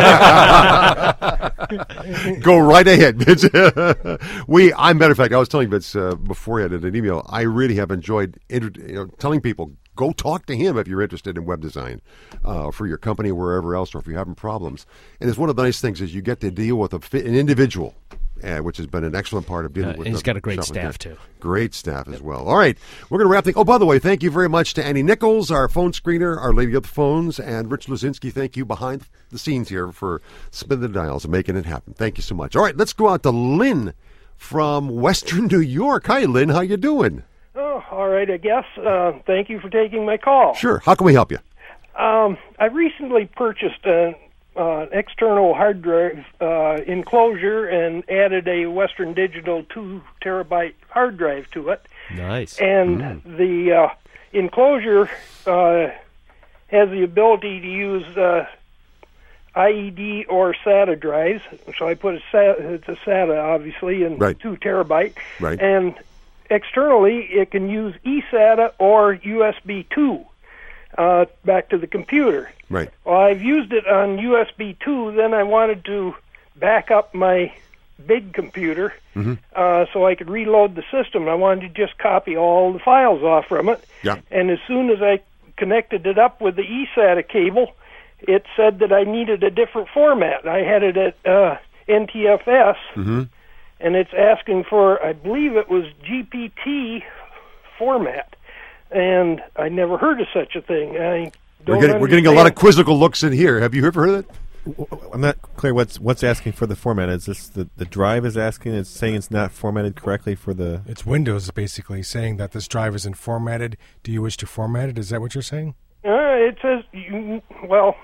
Go right ahead, Vince. we, I matter of fact, I was telling Vince uh, beforehand in an email. I really have enjoyed inter- you know, telling people go talk to him if you're interested in web design uh, for your company or wherever else, or if you're having problems. And it's one of the nice things is you get to deal with a, fi- an individual. Uh, which has been an excellent part of dealing Uh, with. and he's the got a great shopping staff, center. too. Great staff as well. All right, we're going to wrap things. Oh, by the way, thank you very much to Annie Nichols, our phone screener, our lady of the phones, and Rich Luzinski. Thank you behind the scenes here for spinning the dials and making it happen. Thank you so much. All right, let's go out to Lynn from Western New York. Hi, Lynn. How you doing? Oh, all right, I guess. Uh, thank you for taking my call. Sure. How can we help you? Um, I recently purchased an uh, external hard drive uh, enclosure and added a Western Digital two terabyte hard drive to it. Nice. And Mm. the uh, enclosure uh, has the ability to use uh, I E D or SATA drives. So I put a SATA, it's a SATA obviously, and Right. two terabyte. Right. And externally, it can use eSATA or U S B two uh, back to the computer. Right. Well, I've used it on U S B two. Then I wanted to back up my big computer Mhm. uh, so I could reload the system. I wanted to just copy all the files off from it. Yeah. And as soon as I connected it up with the eSATA cable, it said that I needed a different format. I had it at uh, N T F S, Mm-hmm. and it's asking for, I believe it was G P T format. And I never heard of such a thing. I We're don't getting, we're getting a lot of understand- quizzical looks in here. Have you ever heard of that? I'm not clear what's what's asking for the format. Is this the, the drive is asking? It's saying it's not formatted correctly for the. It's Windows basically saying that this drive isn't formatted. Do you wish to format it? Is that what you're saying? Uh, it says, you, well,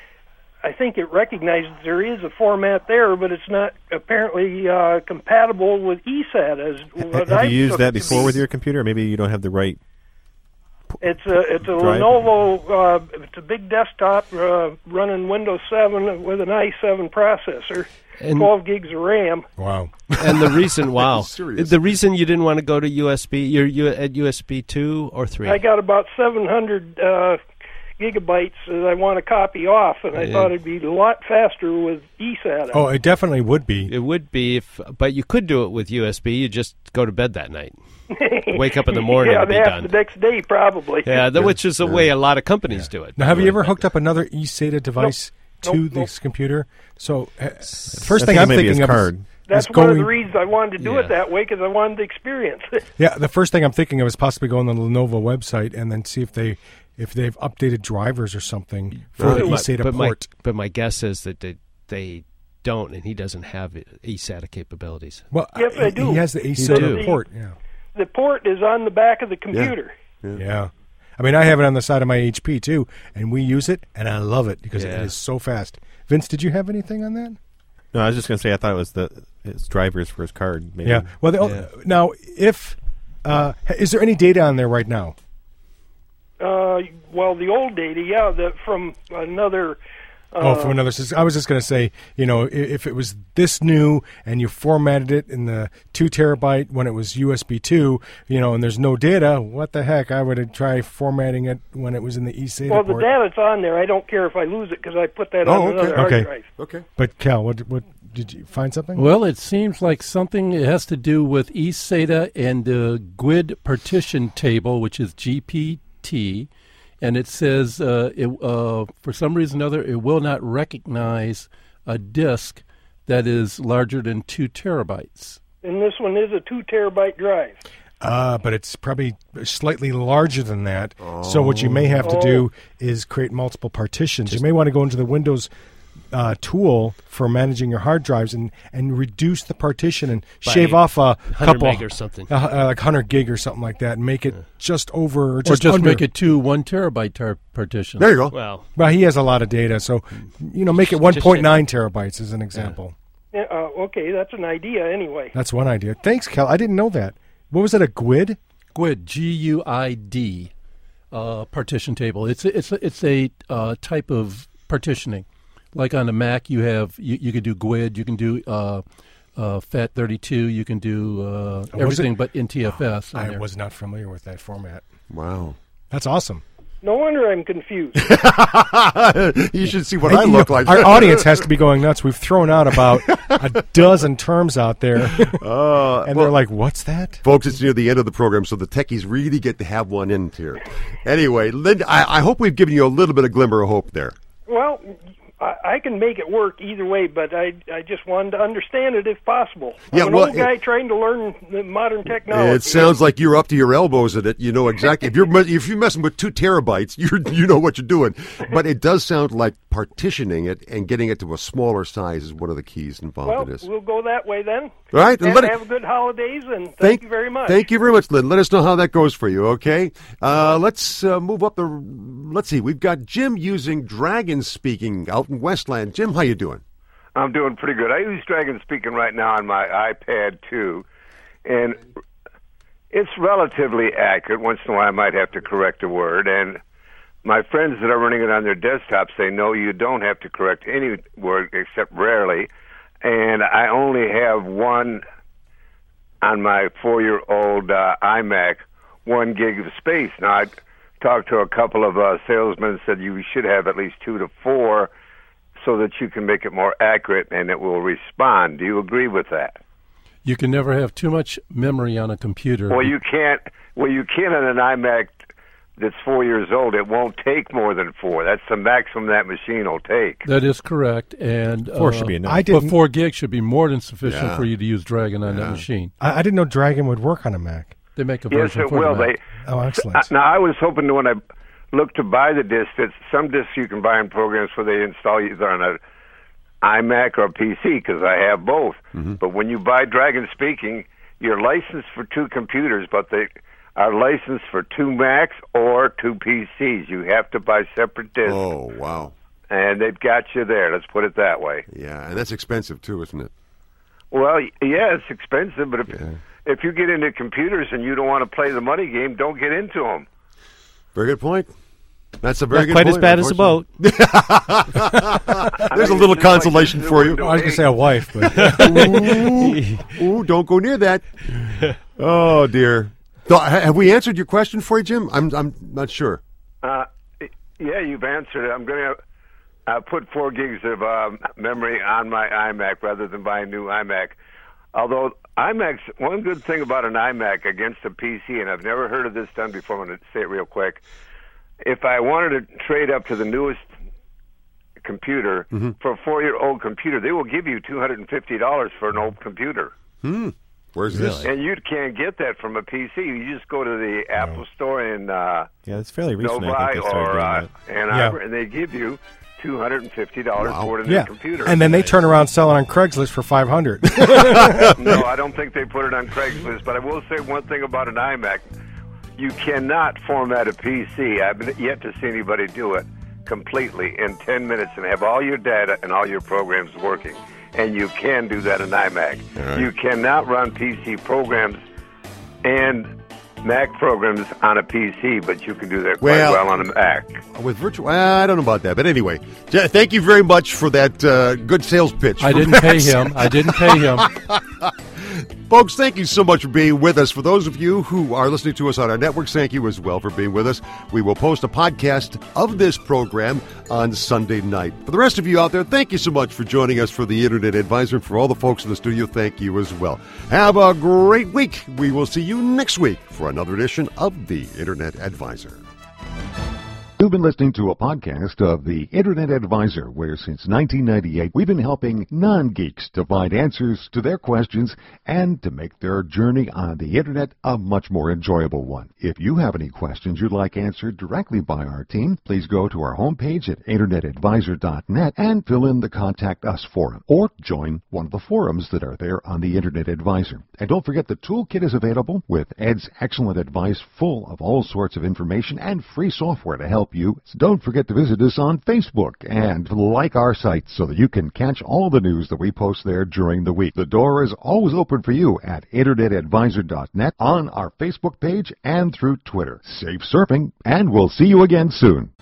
I think it recognizes there is a format there, but it's not apparently uh, compatible with eSATA. As what Have I you used took that it to before be. with your computer? Maybe you don't have the right It's a it's a Drive. Lenovo. Uh, it's a big desktop uh, running Windows seven with an i seven processor, And- twelve gigs of RAM. Wow. And the reason, wow, Serious. the reason you didn't want to go to U S B, you're you at U S B two or three? I got about seven hundred uh, gigabytes that I want to copy off, and I Yeah. thought it'd be a lot faster with E SATA. Oh, it definitely would be. It would be, if, but you could do it with U S B. You just go to bed that night, wake up in the morning, yeah, and be half done. the next day probably. Yeah, the, which is the way a lot of companies do it. Now, have you ever hooked up another E SATA device Nope. to Nope, this computer? So, uh, the first I thing think I'm maybe thinking his of card. is, That's is one going. of the reasons I wanted to do Yeah. it that way, because I wanted the experience. Yeah, the first thing I'm thinking of is possibly going on the Lenovo website and then see if they if they've updated drivers or something for the But E my- SATA but my, port. but my guess is that they, they don't, and he doesn't have E SATA capabilities. Well, Yes, uh, I do. He has the E You SATA do. port. Yeah. The port is on the back of the computer. Yeah. I mean, I have it on the side of my H P too, and we use it, and I love it because Yeah. it is so fast. Vince, did you have anything on that? No, I was just going to say I thought it was the his drivers for his card. Maybe. Yeah. Well, the, Yeah. now if uh, is there any data on there right now? Uh, well, the old data, yeah, the, from another. Uh, Oh, from another system. I was just going to say, you know, i- if it was this new and you formatted it in the two terabyte when it was U S B two, you know, and there's no data, what the heck? I would try formatting it when it was in the E SATA Well, the port. data's on there. I don't care if I lose it because I put that Oh, on okay. another hard Okay. drive. Okay. But Cal, what what did you find something? Well, it seems like something it has to do with E SATA and the G U I D partition table, which is G P T, and it says uh, it, uh, for some reason or other it will not recognize a disk that is larger than two terabytes. And this one is a two terabyte drive. Uh, but it's probably slightly larger than that. So what you may have to do is create multiple partitions. You may want to go into the Windows uh, tool for managing your hard drives and, and reduce the partition and By shave off a one hundred couple, meg or something. uh, uh, like one hundred gig or something like that, and make it just over or Or just, just under. make it two one terabyte tar- partitions. There you go. Well, Well, he has a lot of data, so you know, make it one point nine terabytes as an example. Yeah, uh, okay, that's an idea anyway. That's one idea. Thanks, Cal. I didn't know that. What was it? A G U I D? G U I D, G U I D, uh, partition table. It's a, it's a, it's a uh, type of partitioning. Like on the Mac, you have you, you can do G U I D, you can do uh, uh, F A T thirty-two, you can do uh, it- everything but N T F S. on I there. was not familiar with that format. Wow. That's awesome. No wonder I'm confused. You should see what Hey, I you look know, like. Our audience has to be going nuts. We've thrown out about a dozen terms out there, Uh, and well, they're like, "What's that?" folks, it's near the end of the program, so the techies really get to have one in here. Anyway, Linda, I, I hope we've given you a little bit of glimmer of hope there. Well, I, I can make it work either way, but I I just wanted to understand it if possible. Yeah, I'm an well, old guy it- trying to learn the modern technology. It sounds like you're up to your elbows in it. You know exactly. If you're me- if you're messing with two terabytes, you you know what you're doing. But it does sound like partitioning it and getting it to a smaller size is one of the keys involved Well, in this. we'll go that way then. All right, and And let it- have a good holidays, and thank, you very much. Thank you very much, Lynn. Let us know how that goes for you, okay? Uh, let's uh, move up the... Let's see. We've got Jim using Dragon Speaking out in Westland. Jim, how you doing? I'm doing pretty good. I use Dragon Speaking right now on my iPad, too, and it's relatively accurate. Once in a while, I might have to correct a word, and my friends that are running it on their desktop say, no, you don't have to correct any word except rarely, and I only have one on my four-year-old uh, iMac, one gig of space. Now, I talked to a couple of uh, salesmen and said you should have at least two to four so that you can make it more accurate and it will respond. Do you agree with that? You can never have too much memory on a computer. Well, you can't. Well, you can on an iMac that's four years old. It won't take more than four. That's the maximum that machine will take. That is correct, and Four uh, should be enough. I But didn't. four gigs should be more than sufficient Yeah. for you to use Dragon on that machine. I, I didn't know Dragon would work on a Mac. They make a Yes, version it for will. the Mac. They. Oh, excellent. Uh, Now, I was hoping to, when I looked to buy the disc, that some discs you can buy in programs where they install either on a iMac or P C, because I have both. Mm-hmm. But when you buy Dragon Speaking, you're licensed for two computers, but they are licensed for two Macs or two P Cs. You have to buy separate discs, Oh, wow. and they've got you there. Let's put it that way. Yeah, and that's expensive, too, isn't it? Well, y- yeah, it's expensive, but if Yeah. if you get into computers and you don't want to play the money game, don't get into them. Very good point. That's a very Not good quite point. as bad as a boat. There's a little consolation for you. I was going to say a wife, but ooh, ooh, don't go near that. Oh dear. So, ha- have we answered your question for you, Jim? I'm I'm not sure. Uh, yeah, you've answered it. I'm going to uh, put four gigs of uh, memory on my iMac rather than buy a new iMac. Although iMac's one good thing about an iMac against a P C, and I've never heard of this done before. I'm going to say it real quick. If I wanted to trade up to the newest computer mm-hmm. for a four-year-old computer, they will give you two hundred fifty dollars for an old computer. Hmm. Where's really? this? And you can't get that from a P C. You just go to the no. Apple Store in uh, yeah, it's fairly recent. Novi I think they started or doing uh, that. Ann Arbor, yeah. and they give you two hundred fifty dollars wow. for it in yeah. the computer. And then they turn around selling on Craigslist for five hundred dollars. No, I don't think they put it on Craigslist. But I will say one thing about an iMac. You cannot format a P C. I've yet to see anybody do it completely in ten minutes and have all your data and all your programs working. And you can do that in iMac. Right. You cannot run P C programs and Mac programs on a P C, but you can do that quite well, well on a Mac. With virtual, I don't know about that, but anyway, thank you very much for that uh, good sales pitch. I didn't Max. pay him. I didn't pay him. Folks, thank you so much for being with us. For those of you who are listening to us on our networks, thank you as well for being with us. We will post a podcast of this program on Sunday night. For the rest of you out there, thank you so much for joining us for the Internet Advisor. And for all the folks in the studio, thank you as well. Have a great week. We will see you next week for another edition of the Internet Advisor. You've been listening to a podcast of the Internet Advisor, where since nineteen ninety-eight we've been helping non-geeks to find answers to their questions and to make their journey on the Internet a much more enjoyable one. If you have any questions you'd like answered directly by our team, please go to our homepage at internet advisor dot net and fill in the Contact Us forum, or join one of the forums that are there on the Internet Advisor. And don't forget the toolkit is available with Ed's excellent advice full of all sorts of information and free software to help you. So don't forget to visit us on Facebook and like our site so that you can catch all the news that we post there during the week. The door is always open for you at internet advisor dot net, on our Facebook page, and through Twitter. Safe surfing, and we'll see you again soon.